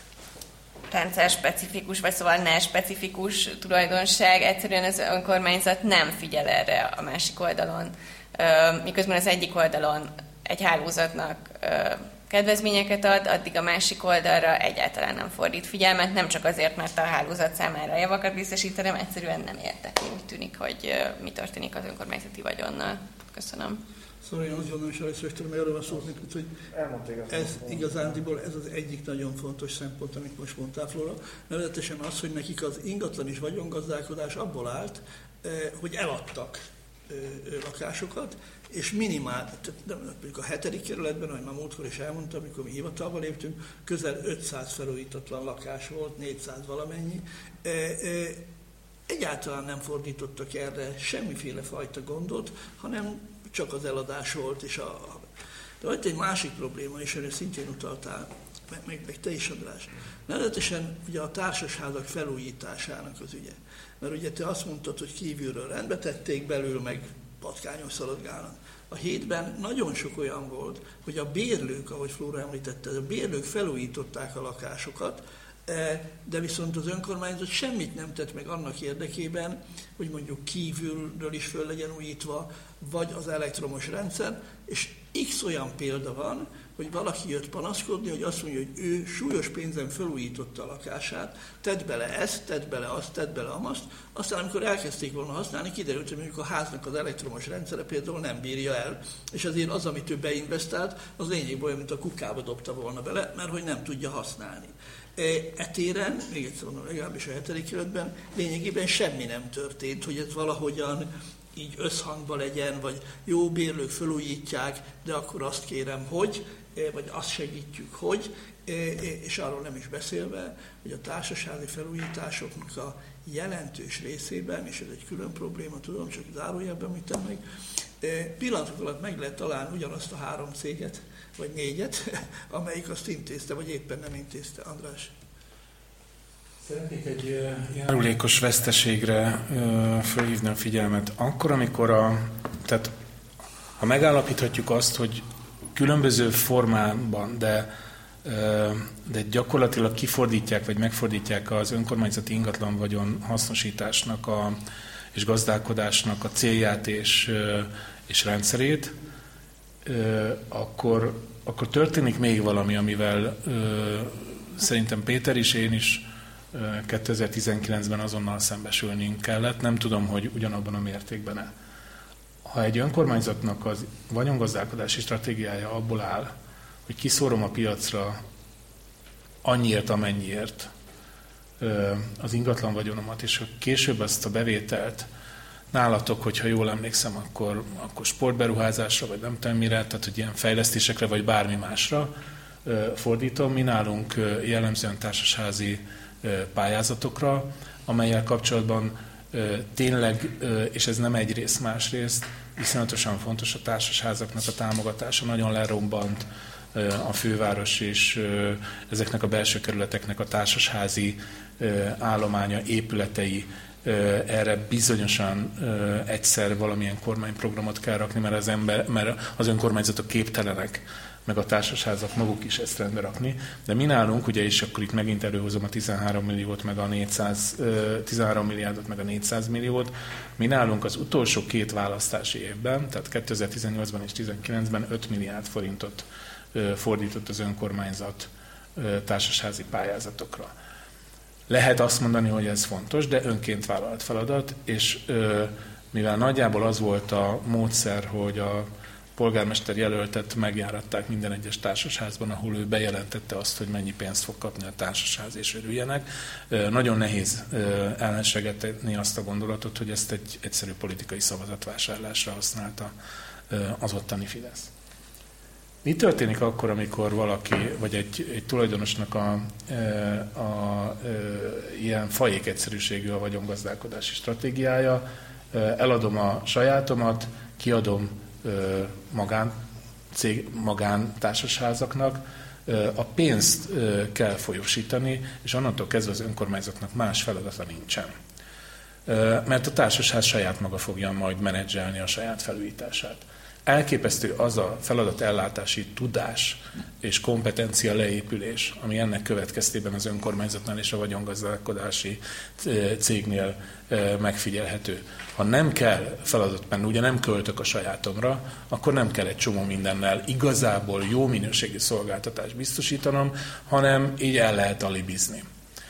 rendszer-specifikus, vagy szóval ne-specifikus tulajdonság, egyszerűen az önkormányzat nem figyel erre a másik oldalon. Miközben az egyik oldalon egy hálózatnak kedvezményeket ad, addig a másik oldalra egyáltalán nem fordít figyelmet, nem csak azért, mert a hálózat számára javakat biztosít, hanem egyszerűen nem érteki. Úgy tűnik, hogy mi történik az önkormányzati vagyonnal. Köszönöm. Szóval én azt gondolom, és először is tudom erről szólni, hogy ez igazándiból ez az egyik nagyon fontos szempont, amit most mondtál, Flóra. Nevezetesen az, hogy nekik az ingatlan és vagyongazdálkodás abból állt, hogy eladtak lakásokat, és minimál, mondjuk a 7. kerületben, ahogy már múltkor is elmondtam, amikor mi hivatalba léptünk, közel 500 felújítatlan lakás volt, 400 valamennyi. Egyáltalán nem fordítottak erre semmiféle fajta gondot, hanem csak az eladás volt. De volt egy másik probléma, és erre szintén utaltál, meg te is, András. Nevezetesen ugye a társasházak felújításának az ügye. Mert ugye te azt mondtad, hogy kívülről rendbe tették, belül meg patkányos szaladgálnak. A hétben nagyon sok olyan volt, hogy a bérlők, ahogy Flóra említette, a bérlők felújították a lakásokat, de viszont az önkormányzat semmit nem tett meg annak érdekében, hogy mondjuk kívülről is föl legyen újítva, vagy az elektromos rendszer, és x olyan példa van, hogy valaki jött panaszkodni, hogy azt mondja, hogy ő súlyos pénzen felújította a lakását, tett bele ezt, tett bele azt, tett bele amazt, aztán amikor elkezdték volna használni, kiderült, hogy mondjuk a háznak az elektromos rendszere például nem bírja el, és azért az, amit ő beinvestált, az lényegében olyan, mint a kukába dobta volna bele, mert hogy nem tudja használni. Etéren, még egyszer mondom, legalábbis a 7. kerületben lényegében semmi nem történt, hogy ez valahogyan így összhangban legyen, vagy jó bérlők felújítják, de akkor azt kérem, hogy, vagy azt segítjük, hogy, és arról nem is beszélve, hogy a társasházi felújításoknak a jelentős részében, és ez egy külön probléma, tudom, csak zárójelben említem meg, pillanatok alatt meg lehet találni ugyanazt a 3 céget, vagy 4-et, amelyik azt intézte, vagy éppen nem intézte. András? Szeretnék egy járulékos veszteségre fölhívni a figyelmet. Akkor, amikor tehát ha megállapíthatjuk azt, hogy különböző formában, de gyakorlatilag kifordítják, vagy megfordítják az önkormányzati ingatlan vagyon hasznosításnak és gazdálkodásnak a célját és rendszerét, akkor történik még valami, amivel szerintem Péter is, én is 2019-ben azonnal szembesülnünk kellett. Nem tudom, hogy ugyanabban a mértékben-e. Ha egy önkormányzatnak az vagyongazdálkodási stratégiája abból áll, hogy kiszórom a piacra annyiért, amennyiért az ingatlan vagyonomat, és később ezt a bevételt nálatok, hogyha jól emlékszem, akkor sportberuházásra, vagy nem tudom mire, tehát hogy ilyen fejlesztésekre, vagy bármi másra fordítom. Mi nálunk jellemzően társasházi pályázatokra, amellyel kapcsolatban tényleg, és ez nem egyrészt, másrészt, iszonyatosan fontos a társasházaknak a támogatása, nagyon lerobbant a főváros és ezeknek a belső kerületeknek a társasházi állománya, épületei, erre bizonyosan egyszer valamilyen kormányprogramot kell rakni, mert az önkormányzatok képtelenek, meg a társasházak maguk is ezt rendbe rakni. De mi nálunk, ugye, és akkor itt megint előhozom a 13 milliót, meg a 13 milliárdot, meg a 400 milliót, mi nálunk az utolsó 2 választási évben, tehát 2018-ban és 2019-ben 5 milliárd forintot fordított az önkormányzat társasházi pályázatokra. Lehet azt mondani, hogy ez fontos, de önként vállalt feladat, és mivel nagyjából az volt a módszer, hogy polgármester jelöltet megjáratták minden egyes társasházban, ahol ő bejelentette azt, hogy mennyi pénzt fog kapni a társasház, és örüljenek. Nagyon nehéz ellenségetni azt a gondolatot, hogy ezt egy egyszerű politikai szavazatvásárlásra használta az ottani Fidesz. Mi történik akkor, amikor valaki, vagy egy tulajdonosnak ilyen fajék egyszerűségű a vagyongazdálkodási stratégiája, eladom a sajátomat, kiadom magántársasházaknak, a pénzt kell folyósítani, és onnantól kezdve az önkormányzatnak más feladata nincsen. Mert a társasház saját maga fogja majd menedzselni a saját felújítását. Elképesztő az a feladatellátási tudás és kompetencia leépülés, ami ennek következtében az önkormányzatnál és a vagyongazdálkodási cégnél megfigyelhető. Ha nem kell feladatmenni, ugye nem költök a sajátomra, akkor nem kell egy csomó mindennel igazából jó minőségű szolgáltatást biztosítanom, hanem így el lehet alibizni.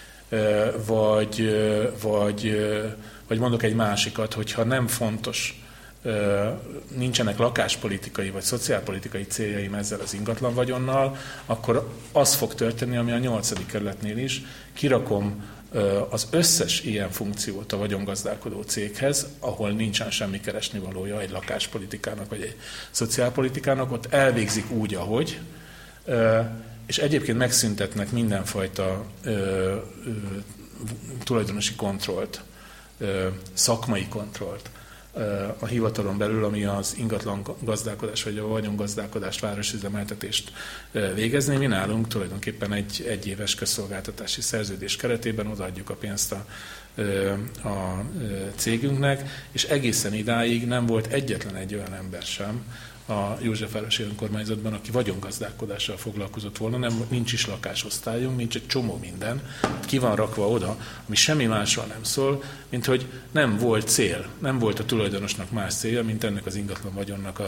Vagy mondok egy másikat, hogyha nem fontos, nincsenek lakáspolitikai vagy szociálpolitikai céljaim ezzel az ingatlan vagyonnal, akkor az fog történni, ami a 8. kerületnél is, kirakom az összes ilyen funkciót a vagyongazdálkodó céghez, ahol nincsen semmi keresnivalója egy lakáspolitikának vagy egy szociálpolitikának, ott elvégzik úgy, ahogy, és egyébként megszüntetnek mindenfajta tulajdonosi kontrollt, szakmai kontrollt a hivatalon belül, ami az ingatlan gazdálkodás vagy a vagyongazdálkodást, városüzemeltetést végezni. Mi nálunk tulajdonképpen egy egyéves közszolgáltatási szerződés keretében odaadjuk a pénzt a cégünknek, és egészen idáig nem volt egyetlen egy olyan ember sem a Józsefvárosi önkormányzatban, aki vagyongazdálkodással foglalkozott volna, nincs is lakásosztályunk, nincs egy csomó minden, ki van rakva oda, ami semmi másról nem szól, mint hogy nem volt cél, nem volt a tulajdonosnak más célja, mint ennek az ingatlan vagyonnak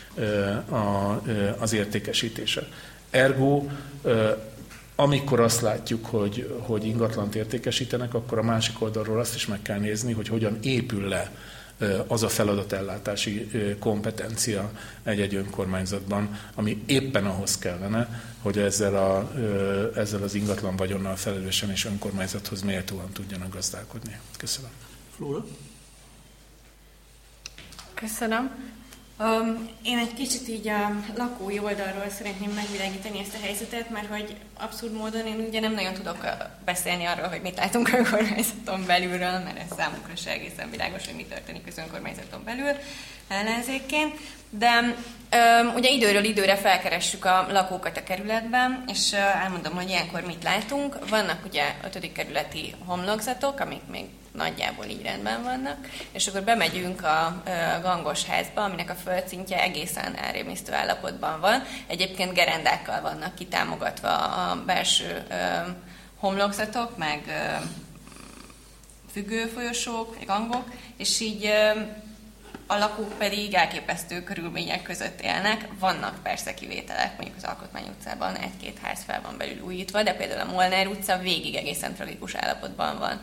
az értékesítése. Ergo, amikor azt látjuk, hogy ingatlant értékesítenek, akkor a másik oldalról azt is meg kell nézni, hogy hogyan épül le az a feladatellátási kompetencia egy önkormányzatban, ami éppen ahhoz kellene, hogy ezzel az ingatlan vagyonnal felelősen és önkormányzathoz méltóan tudjanak gazdálkodni. Köszönöm. Flóra? Köszönöm. Én egy kicsit így a lakói oldalról szeretném megvilágítani ezt a helyzetet, mert hogy abszurd módon én ugye nem nagyon tudok beszélni arról, hogy mit látunk önkormányzaton belülről, mert ez számunkra se egészen világos, hogy mi történik az önkormányzaton belül ellenzékként. De ugye időről időre felkeressük a lakókat a kerületben, és elmondom, hogy ilyenkor mit látunk. Vannak ugye 5. kerületi homlokzatok, amik még nagyjából így rendben vannak, és akkor bemegyünk a gangos házba, aminek a földszintje egészen elrémisztő állapotban van. Egyébként gerendákkal vannak kitámogatva a belső homlokzatok, meg függőfolyosók, gangok, és így a lakók pedig elképesztő körülmények között élnek. Vannak persze kivételek, mondjuk az Alkotmány utcában 1-2 ház fel van belül újítva, de például a Molnár utca végig egészen tragikus állapotban van.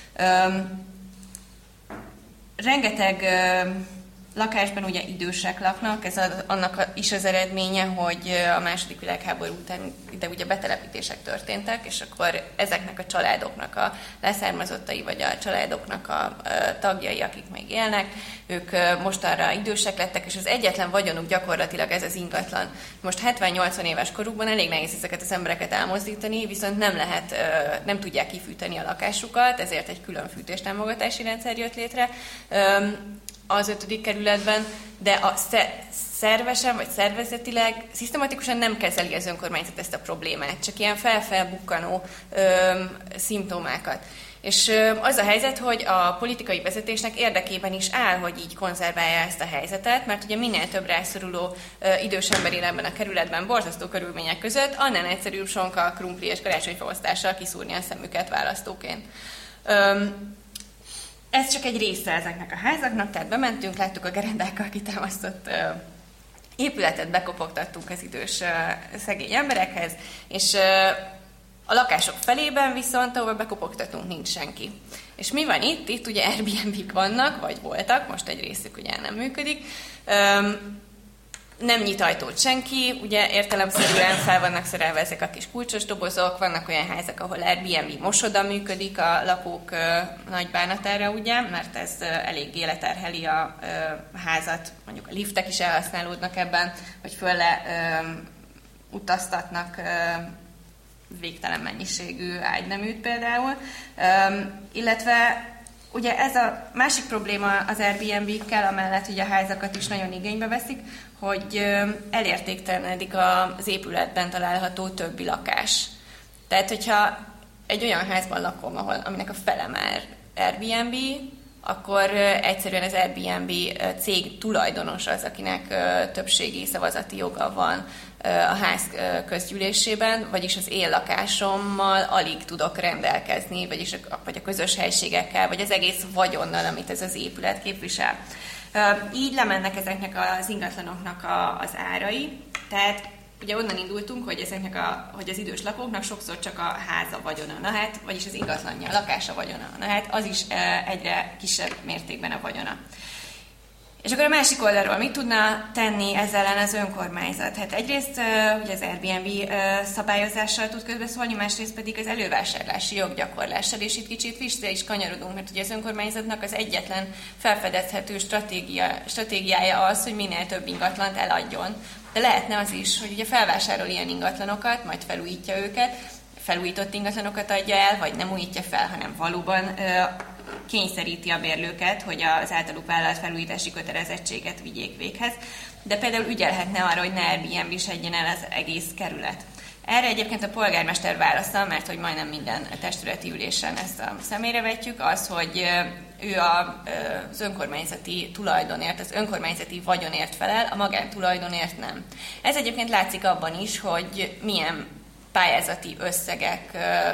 Rengeteg lakásban ugye idősek laknak, ez annak is az eredménye, hogy a II. Világháború után ide ugye betelepítések történtek, és akkor ezeknek a családoknak a leszármazottai, vagy a családoknak a tagjai, akik még élnek, ők mostanra idősek lettek, és az egyetlen vagyonuk gyakorlatilag ez az ingatlan. Most 70-80 éves korukban elég nehéz ezeket az embereket elmozdítani, viszont nem tudják kifűteni a lakásukat, ezért egy külön fűtéstámogatási rendszer jött létre az 5. kerületben, de a szervesen vagy szervezetileg szisztematikusan nem kezeli az önkormányzat ezt a problémát, csak ilyen felbukkanó szimptomákat. És az a helyzet, hogy a politikai vezetésnek érdekében is áll, hogy így konzerválja ezt a helyzetet, mert ugye minél több rászoruló idős ember él ebben a kerületben borzasztó körülmények között, annál egyszerűbb sonka, krumpli és karácsonyfaosztással kiszúrni a szemüket választóként. Ez csak egy része ezeknek a házaknak, tehát bementünk, láttuk a gerendákkal kitámasztott épületet, bekopogtattunk az idős szegény emberekhez, és a lakások felében viszont, ahol bekopogtatunk, nincs senki. És mi van itt? Itt ugye Airbnb-k vannak, vagy voltak, most egy részük ugye nem működik. nem nyit ajtót senki, ugye értelemszerűen fel vannak szerelve ezek a kis kulcsos dobozok, vannak olyan házak, ahol Airbnb mosoda működik a lakók nagy bánatára, ugye, mert ez eléggé leterheli a házat, mondjuk a liftek is elhasználódnak ebben, hogy fölle utaztatnak végtelen mennyiségű ágyneműt például, illetve ugye ez a másik probléma az Airbnb-kkel, amellett, hogy a házakat is nagyon igénybe veszik, hogy elértéktelenedik az épületben található többi lakás. Tehát, hogyha egy olyan házban lakom, aminek a fele már Airbnb, akkor egyszerűen az Airbnb cég tulajdonos az, akinek többségi szavazati joga van a ház közgyűlésében, vagyis az én lakásommal alig tudok rendelkezni, vagy a közös helységekkel, vagy az egész vagyonnal, amit ez az épület képvisel. Így lemennek ezeknek az ingatlanoknak az árai, tehát ugye onnan indultunk, hogy hogy az idős lakóknak sokszor csak a háza vagyona, na hát, vagyis az ingatlanja, a lakása vagyona, na hát az is egyre kisebb mértékben a vagyona. És akkor a másik oldalról mit tudna tenni ezzel ellen az önkormányzat? Hát egyrészt ugye az Airbnb szabályozással tud közbeszólni, másrészt pedig az elővásárlási joggyakorlással, és itt kicsit vissza is kanyarodunk, mert ugye az önkormányzatnak az egyetlen felfedezhető stratégiája az, hogy minél több ingatlant eladjon. De lehetne az is, hogy ugye felvásárol ilyen ingatlanokat, majd felújítja őket, felújított ingatlanokat adja el, vagy nem újítja fel, hanem valóban kényszeríti a bérlőket, hogy az általuk vállalt felújítási kötelezettséget vigyék véghez, de például ügyelhetne arra, hogy ne Airbnb-sedjen el az egész kerület. Erre egyébként a polgármester válasza, mert hogy majdnem minden testületi ülésen ezt a szemére vetjük, az, hogy ő az önkormányzati tulajdonért, az önkormányzati vagyonért felel, a magántulajdonért nem. Ez egyébként látszik abban is, hogy milyen pályázati összegek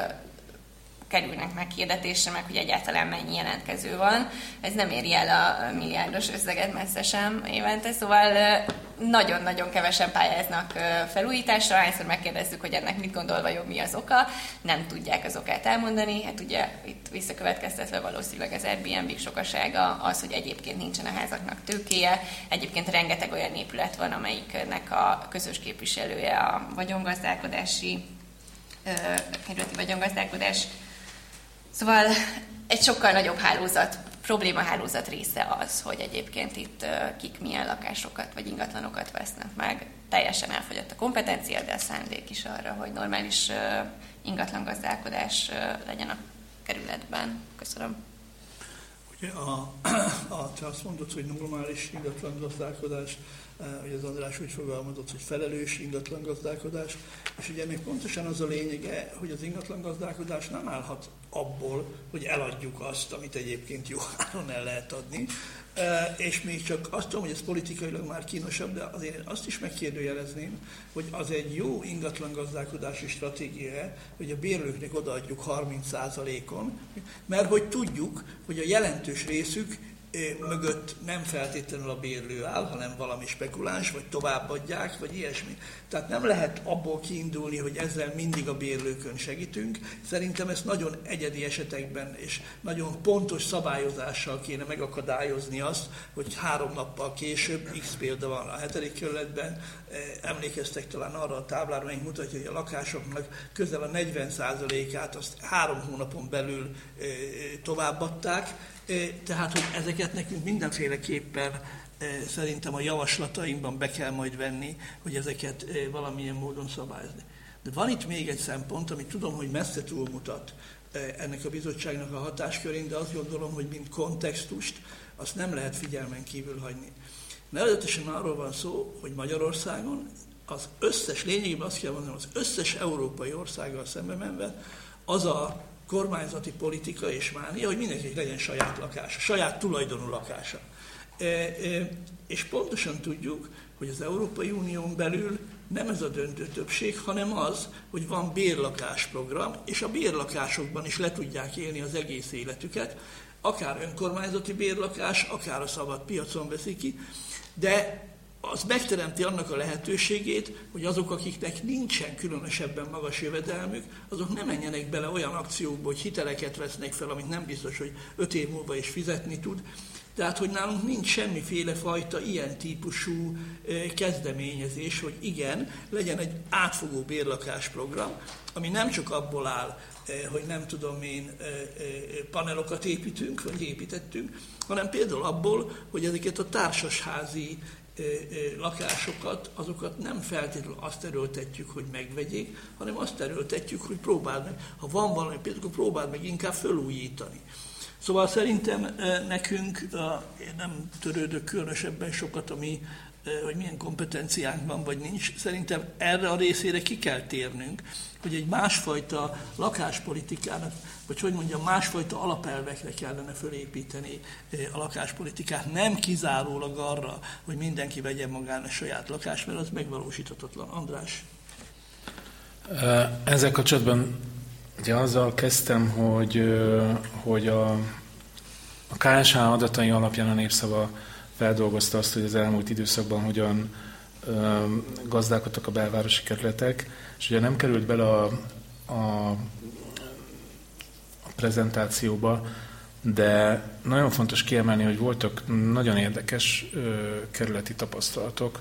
kerülnek meghirdetésre, meg hogy egyáltalán mennyi jelentkező van. Ez nem éri el a milliárdos összeget messze sem évente, szóval nagyon-nagyon kevesen pályáznak felújításra. Hányszor megkérdezzük, hogy ennek mit gondol, vajon mi az oka, nem tudják az okát elmondani. Hát ugye itt visszakövetkeztetve valószínűleg az Airbnb sokasága az, hogy egyébként nincsen a házaknak tőkéje. Egyébként rengeteg olyan épület van, amelyiknek a közös képviselője a vagyongazdálkodási, kerületi vagyongazdálkodás. Szóval egy sokkal nagyobb problémahálózat része az, hogy egyébként itt kik milyen lakásokat vagy ingatlanokat vesznek meg. Teljesen elfogyott a kompetencia, de a szándék is arra, hogy normális ingatlangazdálkodás legyen a kerületben. Köszönöm. Ugye te azt mondod, hogy normális ingatlangazdálkodás, hogy az András úgy fogalmazott, hogy felelős ingatlangazdálkodás, és ugye ennek pontosan az a lényege, hogy az ingatlangazdálkodás nem állhat abból, hogy eladjuk azt, amit egyébként jó áron el lehet adni, és még csak azt tudom, hogy ez politikailag már kínosabb, de azért én azt is megkérdőjelezném, hogy az egy jó ingatlangazdálkodási stratégia, hogy a bérlőknek odaadjuk 30%-on, mert hogy tudjuk, hogy a jelentős részük mögött nem feltétlenül a bérlő áll, hanem valami spekuláns, vagy továbbadják, vagy ilyesmi. Tehát nem lehet abból kiindulni, hogy ezzel mindig a bérlőkön segítünk. Szerintem ezt nagyon egyedi esetekben és nagyon pontos szabályozással kéne megakadályozni azt, hogy 3 nappal később, X példa van a 7. kerületben, emlékeztek talán arra a táblára, amelyik mutatja, hogy a lakásoknak közel a 40%-át azt 3 hónapon belül továbbadták. Tehát, hogy ezeket nekünk mindenféleképpen szerintem a javaslatainkban be kell majd venni, hogy ezeket valamilyen módon szabályozni. De van itt még egy szempont, amit tudom, hogy messze túlmutat ennek a bizottságnak a hatáskörén, de azt gondolom, hogy mint kontextust azt nem lehet figyelmen kívül hagyni. Nevezetesen arról van szó, hogy Magyarországon az összes, lényegében azt kell mondanom, az összes európai országgal szembe menve az a kormányzati politika és mánia, hogy mindenkinek legyen saját lakása, saját tulajdonú lakása. És pontosan tudjuk, hogy az Európai Unión belül nem ez a döntő többség, hanem az, hogy van bérlakásprogram, és a bérlakásokban is le tudják élni az egész életüket, akár önkormányzati bérlakás, akár a szabad piacon veszik ki, de az megteremti annak a lehetőségét, hogy azok, akiknek nincsen különösebben magas jövedelmük, azok nem menjenek bele olyan akciókba, hogy hiteleket vesznek fel, amit nem biztos, hogy 5 év múlva is fizetni tud, Tehát, hogy nálunk nincs semmiféle fajta ilyen típusú kezdeményezés, hogy igen, legyen egy átfogó bérlakásprogram, ami nem csak abból áll, hogy nem tudom én, panelokat építünk, vagy építettünk, hanem például abból, hogy ezeket a társasházi lakásokat, azokat nem feltétlenül azt erőltetjük, hogy megvegyék, hanem azt erőltetjük, hogy próbáld meg, ha van valami például, próbáld meg inkább felújítani. Szóval szerintem nekünk, én nem törődök különösebben sokat, hogy milyen kompetenciánk van, vagy nincs. Szerintem erre a részére ki kell térnünk, hogy egy másfajta lakáspolitikának, vagy hogy mondjam, másfajta alapelvekre kellene fölépíteni a lakáspolitikát, nem kizárólag arra, hogy mindenki vegyen magán a saját lakást, mert az megvalósíthatatlan. András? Ezzel kapcsolatban ugye azzal kezdtem, hogy a KSH adatai alapján a Népszava feldolgozta azt, hogy az elmúlt időszakban hogyan gazdálkodtak a belvárosi kerületek, és ugye nem került bele a prezentációba, de nagyon fontos kiemelni, hogy voltak nagyon érdekes kerületi tapasztalatok.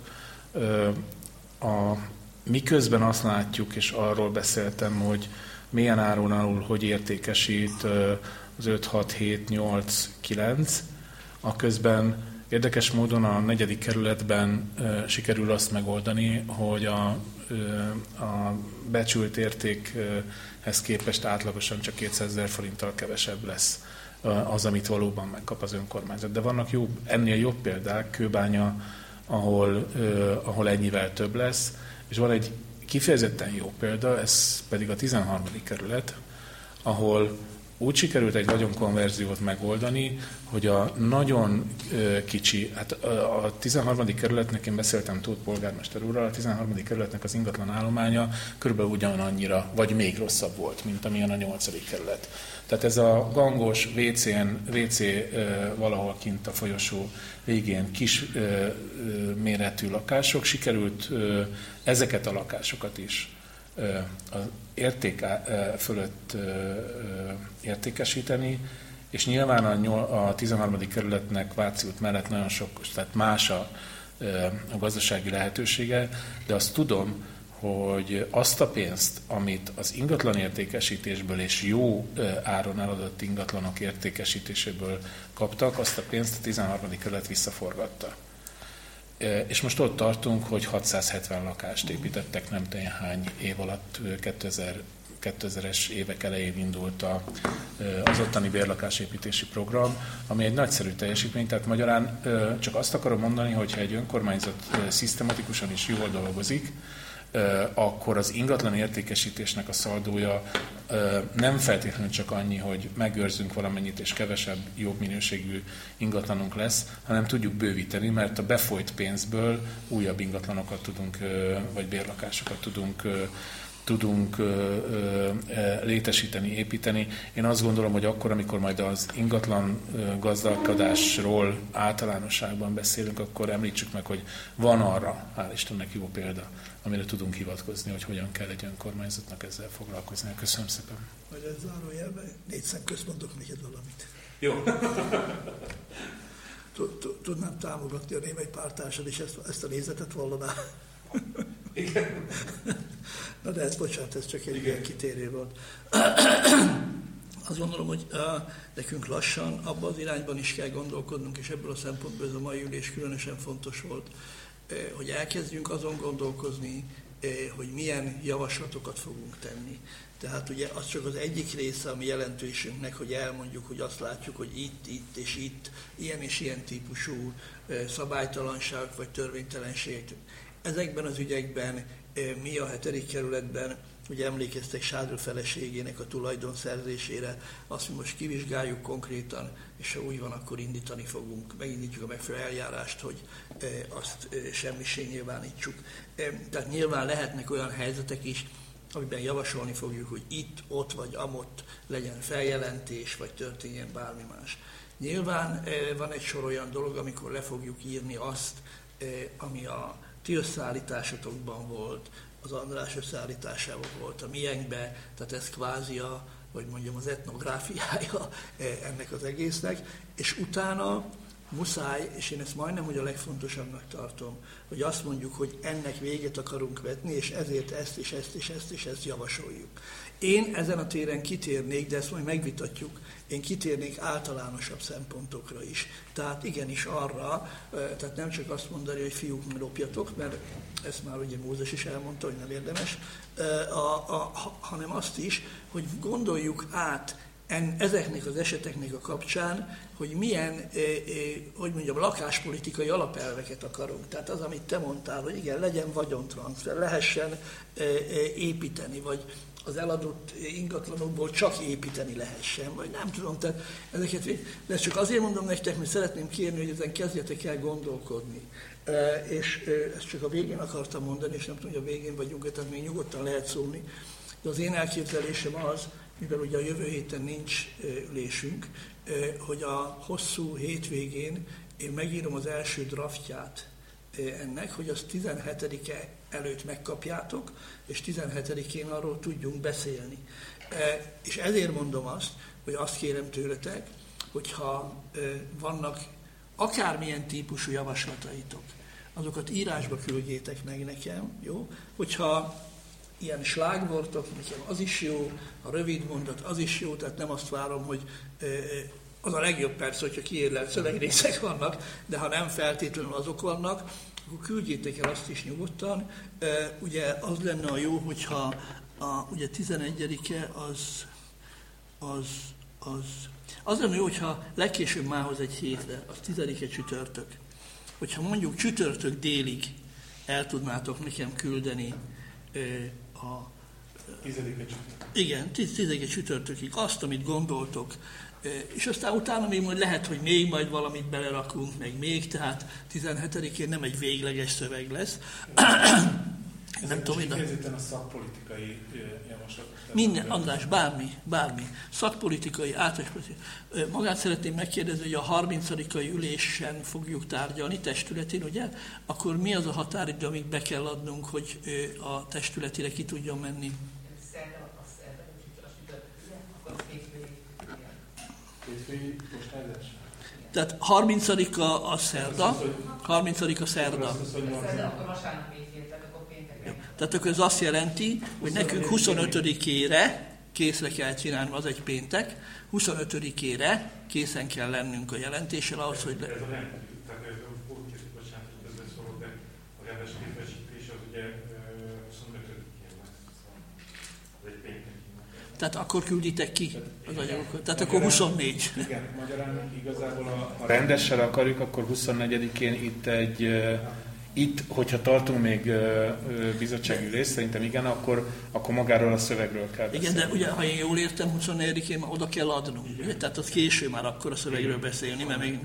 Miközben azt látjuk, és arról beszéltem, hogy milyen áron alul, hogy értékesít az 5, 6, 7, 8, 9, aközben érdekes módon a 4. kerületben sikerül azt megoldani, hogy a becsült értékhez képest átlagosan csak 200 000 forinttal kevesebb lesz az, amit valóban megkap az önkormányzat. De vannak ennél jobb példák, Kőbánya, ahol ennyivel több lesz, és van egy kifejezetten jó példa, ez pedig a 13. kerület, ahol úgy sikerült egy vagyonkonverziót megoldani, hogy a nagyon kicsi, hát a 13. kerületnek, én beszéltem Tóth polgármester úrral, a 13. kerületnek az ingatlan állománya körülbelül ugyanannyira, vagy még rosszabb volt, mint amilyen a 8. kerület. Tehát ez a gangos WC valahol kint a folyosó végén kis méretű lakások, sikerült ezeket a lakásokat is az érték fölött értékesíteni, és nyilván a 13. kerületnek Váci út mellett nagyon sok, tehát más a gazdasági lehetősége, de azt tudom, hogy azt a pénzt, amit az ingatlan értékesítésből és jó áron eladott ingatlanok értékesítéséből kaptak, azt a pénzt a 13. kerület visszaforgatta. És most ott tartunk, hogy 670 lakást építettek nem néhány év alatt, 2000-es évek elején indult az ottani bérlakásépítési program, ami egy nagyszerű teljesítmény, tehát magyarán csak azt akarom mondani, hogy ha egy önkormányzat szisztematikusan és jól dolgozik, akkor az ingatlan értékesítésnek a szaldója nem feltétlenül csak annyi, hogy megőrzünk valamennyit és kevesebb, jobb minőségű ingatlanunk lesz, hanem tudjuk bővíteni, mert a befolyt pénzből újabb ingatlanokat tudunk, vagy bérlakásokat tudunk létesíteni, építeni. Én azt gondolom, hogy akkor, amikor majd az ingatlan gazdálkodásról általánosságban beszélünk, akkor említsük meg, hogy van arra, hál' Istennek jó példa, amire tudunk hivatkozni, hogy hogyan kell egy önkormányzatnak ezzel foglalkozni. Köszönöm szépen. Majd ez zárójelben 4 szem közt mondok neked valamit. Jó. Tudnám támogatni a némely pártársad, és ezt a nézetet vallaná. Igen. Na de ez, bocsánat, ez csak egy ilyen kitérő volt. Azt gondolom, hogy nekünk lassan abban az irányban is kell gondolkodnunk, és ebből a szempontból ez a mai ülés különösen fontos volt, hogy elkezdjünk azon gondolkozni, hogy milyen javaslatokat fogunk tenni. Tehát ugye az csak az egyik része a mi jelentésünknek, hogy elmondjuk, hogy azt látjuk, hogy itt és itt ilyen és ilyen típusú szabálytalanságok vagy törvénytelenségek. Ezekben az ügyekben mi a 7. kerületben, ugye emlékeztek Sádor feleségének a tulajdonszerzésére, azt mi most kivizsgáljuk konkrétan, és ha úgy van, akkor indítani fogunk, megindítjuk a megfelelő eljárást, hogy azt semmisé nyilvánítsuk. Tehát nyilván lehetnek olyan helyzetek is, amiben javasolni fogjuk, hogy itt, ott vagy amott legyen feljelentés, vagy történjen bármi más. Nyilván van egy sor olyan dolog, amikor le fogjuk írni azt, ami a ti összeállításotokban volt, az András összeállításában volt, a miénkben, tehát ez kvázi az etnográfiája ennek az egésznek, és utána muszáj, és én ezt majdnem, hogy a legfontosabbnak tartom, hogy azt mondjuk, hogy ennek véget akarunk vetni, és ezért ezt javasoljuk. Én ezen a téren kitérnék, de ezt majd megvitatjuk, én kitérnék általánosabb szempontokra is. Tehát igenis arra, tehát nem csak azt mondani, hogy fiúk, lopjatok, mert ezt már ugye Mózes is elmondta, hogy nem érdemes, hanem azt is, hogy gondoljuk át ezeknek az eseteknek a kapcsán, hogy milyen, hogy mondjam, lakáspolitikai alapelveket akarunk. Tehát az, amit te mondtál, hogy igen, legyen vagyontranszfer, lehessen építeni, vagy az eladott ingatlanokból csak építeni lehessen, vagy nem tudom, tehát ezeket, de ezt csak azért mondom nektek, mert szeretném kérni, hogy ezen kezdjetek el gondolkodni. És ezt csak a végén akartam mondani, és nem tudom, hogy a végén vagyunk, tehát még nyugodtan lehet szólni, de az én elképzelésem az, mivel ugye a jövő héten nincs ülésünk, hogy a hosszú hétvégén én megírom az első draftját ennek, hogy azt 17-e előtt megkapjátok, és 17-én arról tudjunk beszélni. És ezért mondom azt, hogy azt kérem tőletek, hogyha vannak akármilyen típusú javaslataitok, azokat írásba küldjétek meg nekem, jó? Hogyha ilyen slágvortok, nekem az is jó, a rövid mondat az is jó, tehát nem azt várom, hogy az a legjobb perc, hogyha kiérlelt szövegrészek vannak, de ha nem feltétlenül azok vannak, akkor küldjétek el azt is nyugodtan. Ugye az lenne a jó, hogyha ugye 11-e az lenne jó, hogyha legkésőbb mához egy hétre, az 10-e csütörtök. Hogyha mondjuk csütörtök délig el tudnátok nekem küldeni a 10-e csütörtök. Igen, 10-e csütörtökig azt, amit gondoltok, és aztán utána még majd lehet, hogy még majd valamit belerakunk, meg még, tehát 17-én nem egy végleges szöveg lesz. Nem tudom, kifejezetten a szakpolitikai javaslatok. Minden, András, bármi. Szakpolitikai, általános. Magát szeretném megkérdezni, hogy a 30-ai ülésen fogjuk tárgyalni testületén, ugye? Akkor mi az a határidő, amíg be kell adnunk, hogy a testületére ki tudjon menni? Tehát 30-a a szerda. 30-a szerda. Tehát akkor ez azt jelenti, hogy nekünk 25-ére készre kell csinálni, az egy péntek, 25-ére készen kell lennünk a jelentéssel ahhoz, hogy... Ez a rendkívül, tehát ez a fórukészít, bocsánat, hogy közbeszólok, de a rendes képesítés az ugye 25-én lesz, az egy péntek. Tehát akkor külditek ki az anyagokat, tehát akkor 24. Igen, magyarán igazából a rendessel akarjuk, akkor 24-én itt, hogyha tartunk még bizottságülést, szerintem igen, akkor magáról a szövegről kell beszélni. Igen, de ugye, ha én jól értem, 24-én már oda kell adnunk, ugye? Tehát az késő már akkor a szövegről beszélni, mert még...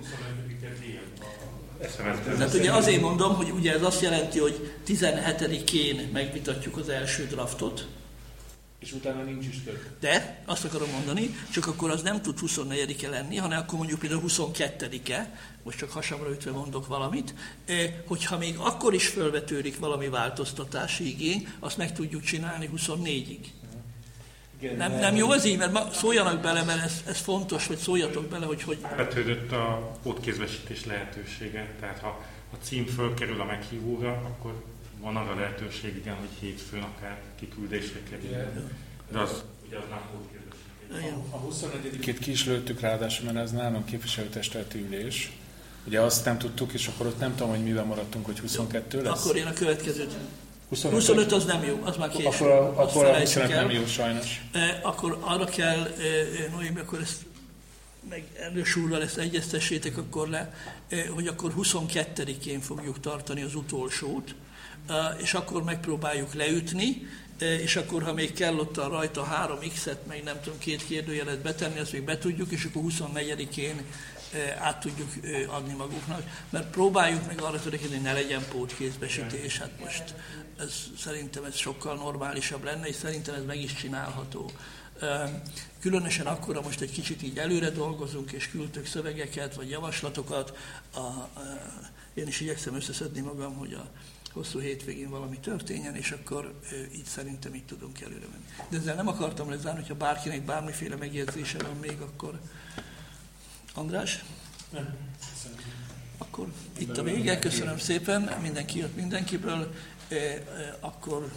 Tehát ugye azért mondom, hogy ugye ez azt jelenti, hogy 17-én megvitatjuk az első draftot, és utána nincs is több. De, azt akarom mondani, csak akkor az nem tud 24-e lenni, hanem akkor mondjuk például 22-e, most csak hasamra ütve mondok valamit, hogyha még akkor is felvetődik valami változtatási igény, azt meg tudjuk csinálni 24-ig. Igen, nem jó ez így, mert szóljanak bele, mert ez fontos, hogy szóljatok bele, hogy... Betődött a pótkézbesítés lehetősége, tehát ha a cím fölkerül a meghívóra, akkor van arra lehetőség, igen, hogy hétfőn akár kiküldésre kerül. De az ugye az nem pótkézbesítés. A 21-ét ki is lőttük ráadásul, mert ez nálam képviselőtestületi ülés. Ugye azt nem tudtuk, és akkor ott nem tudom, hogy mivel maradtunk, hogy 22 lesz. Akkor én a következőt. 25 az nem jó, az már késő. Akkor a 25 nem jó, sajnos. Akkor arra kell, Noémi, akkor ezt meg Erős úrral ezt egyeztessétek akkor le, hogy akkor 22-én fogjuk tartani az utolsót, és akkor megpróbáljuk leütni, és akkor, ha még kell ott rajta 3x-et, meg nem tudom, 2 kérdőjelet betenni, azt még betudjuk, és akkor 24-én át tudjuk adni maguknak. Mert próbáljuk meg arra törekedni, hogy ne legyen pótkézbesítés. Hát most szerintem ez sokkal normálisabb lenne, és szerintem ez meg is csinálható. Különösen akkor, most egy kicsit így előre dolgozunk, és küldtök szövegeket, vagy javaslatokat, én is igyekszem összeszedni magam, hogy a hosszú hétvégén valami történjen, és akkor így szerintem így tudunk előre menni. De ezzel nem akartam lezárni, hogyha bárkinek bármiféle megjegyzése van még, akkor... András? Akkor itt a vége, köszönöm szépen, mindenki jött mindenkiből, akkor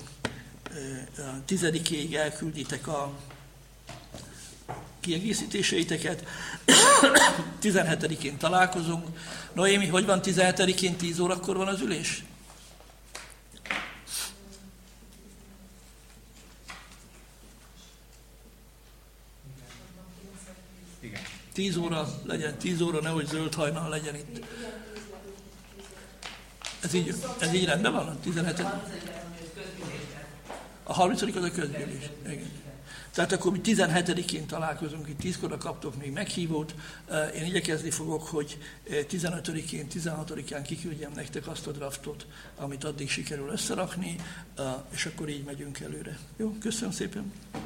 10-ig elkülditek a kiegészítéseiteket, 17-én találkozunk. Noémi, hogy van 17-én 10 órakor van az ülés? Igen. 10 óra legyen, 10 óra, nehogy zöld hajnal legyen itt. Ez így rendben van? A 17. A 30. az a közgyűlés. Igen. Tehát akkor mi 17-én találkozunk, itt 10-kor kaptok még meghívót. Én igyekezni fogok, hogy 15-én, 16-án kiküldjem nektek azt a draftot, amit addig sikerül összerakni, és akkor így megyünk előre. Jó, köszönöm szépen!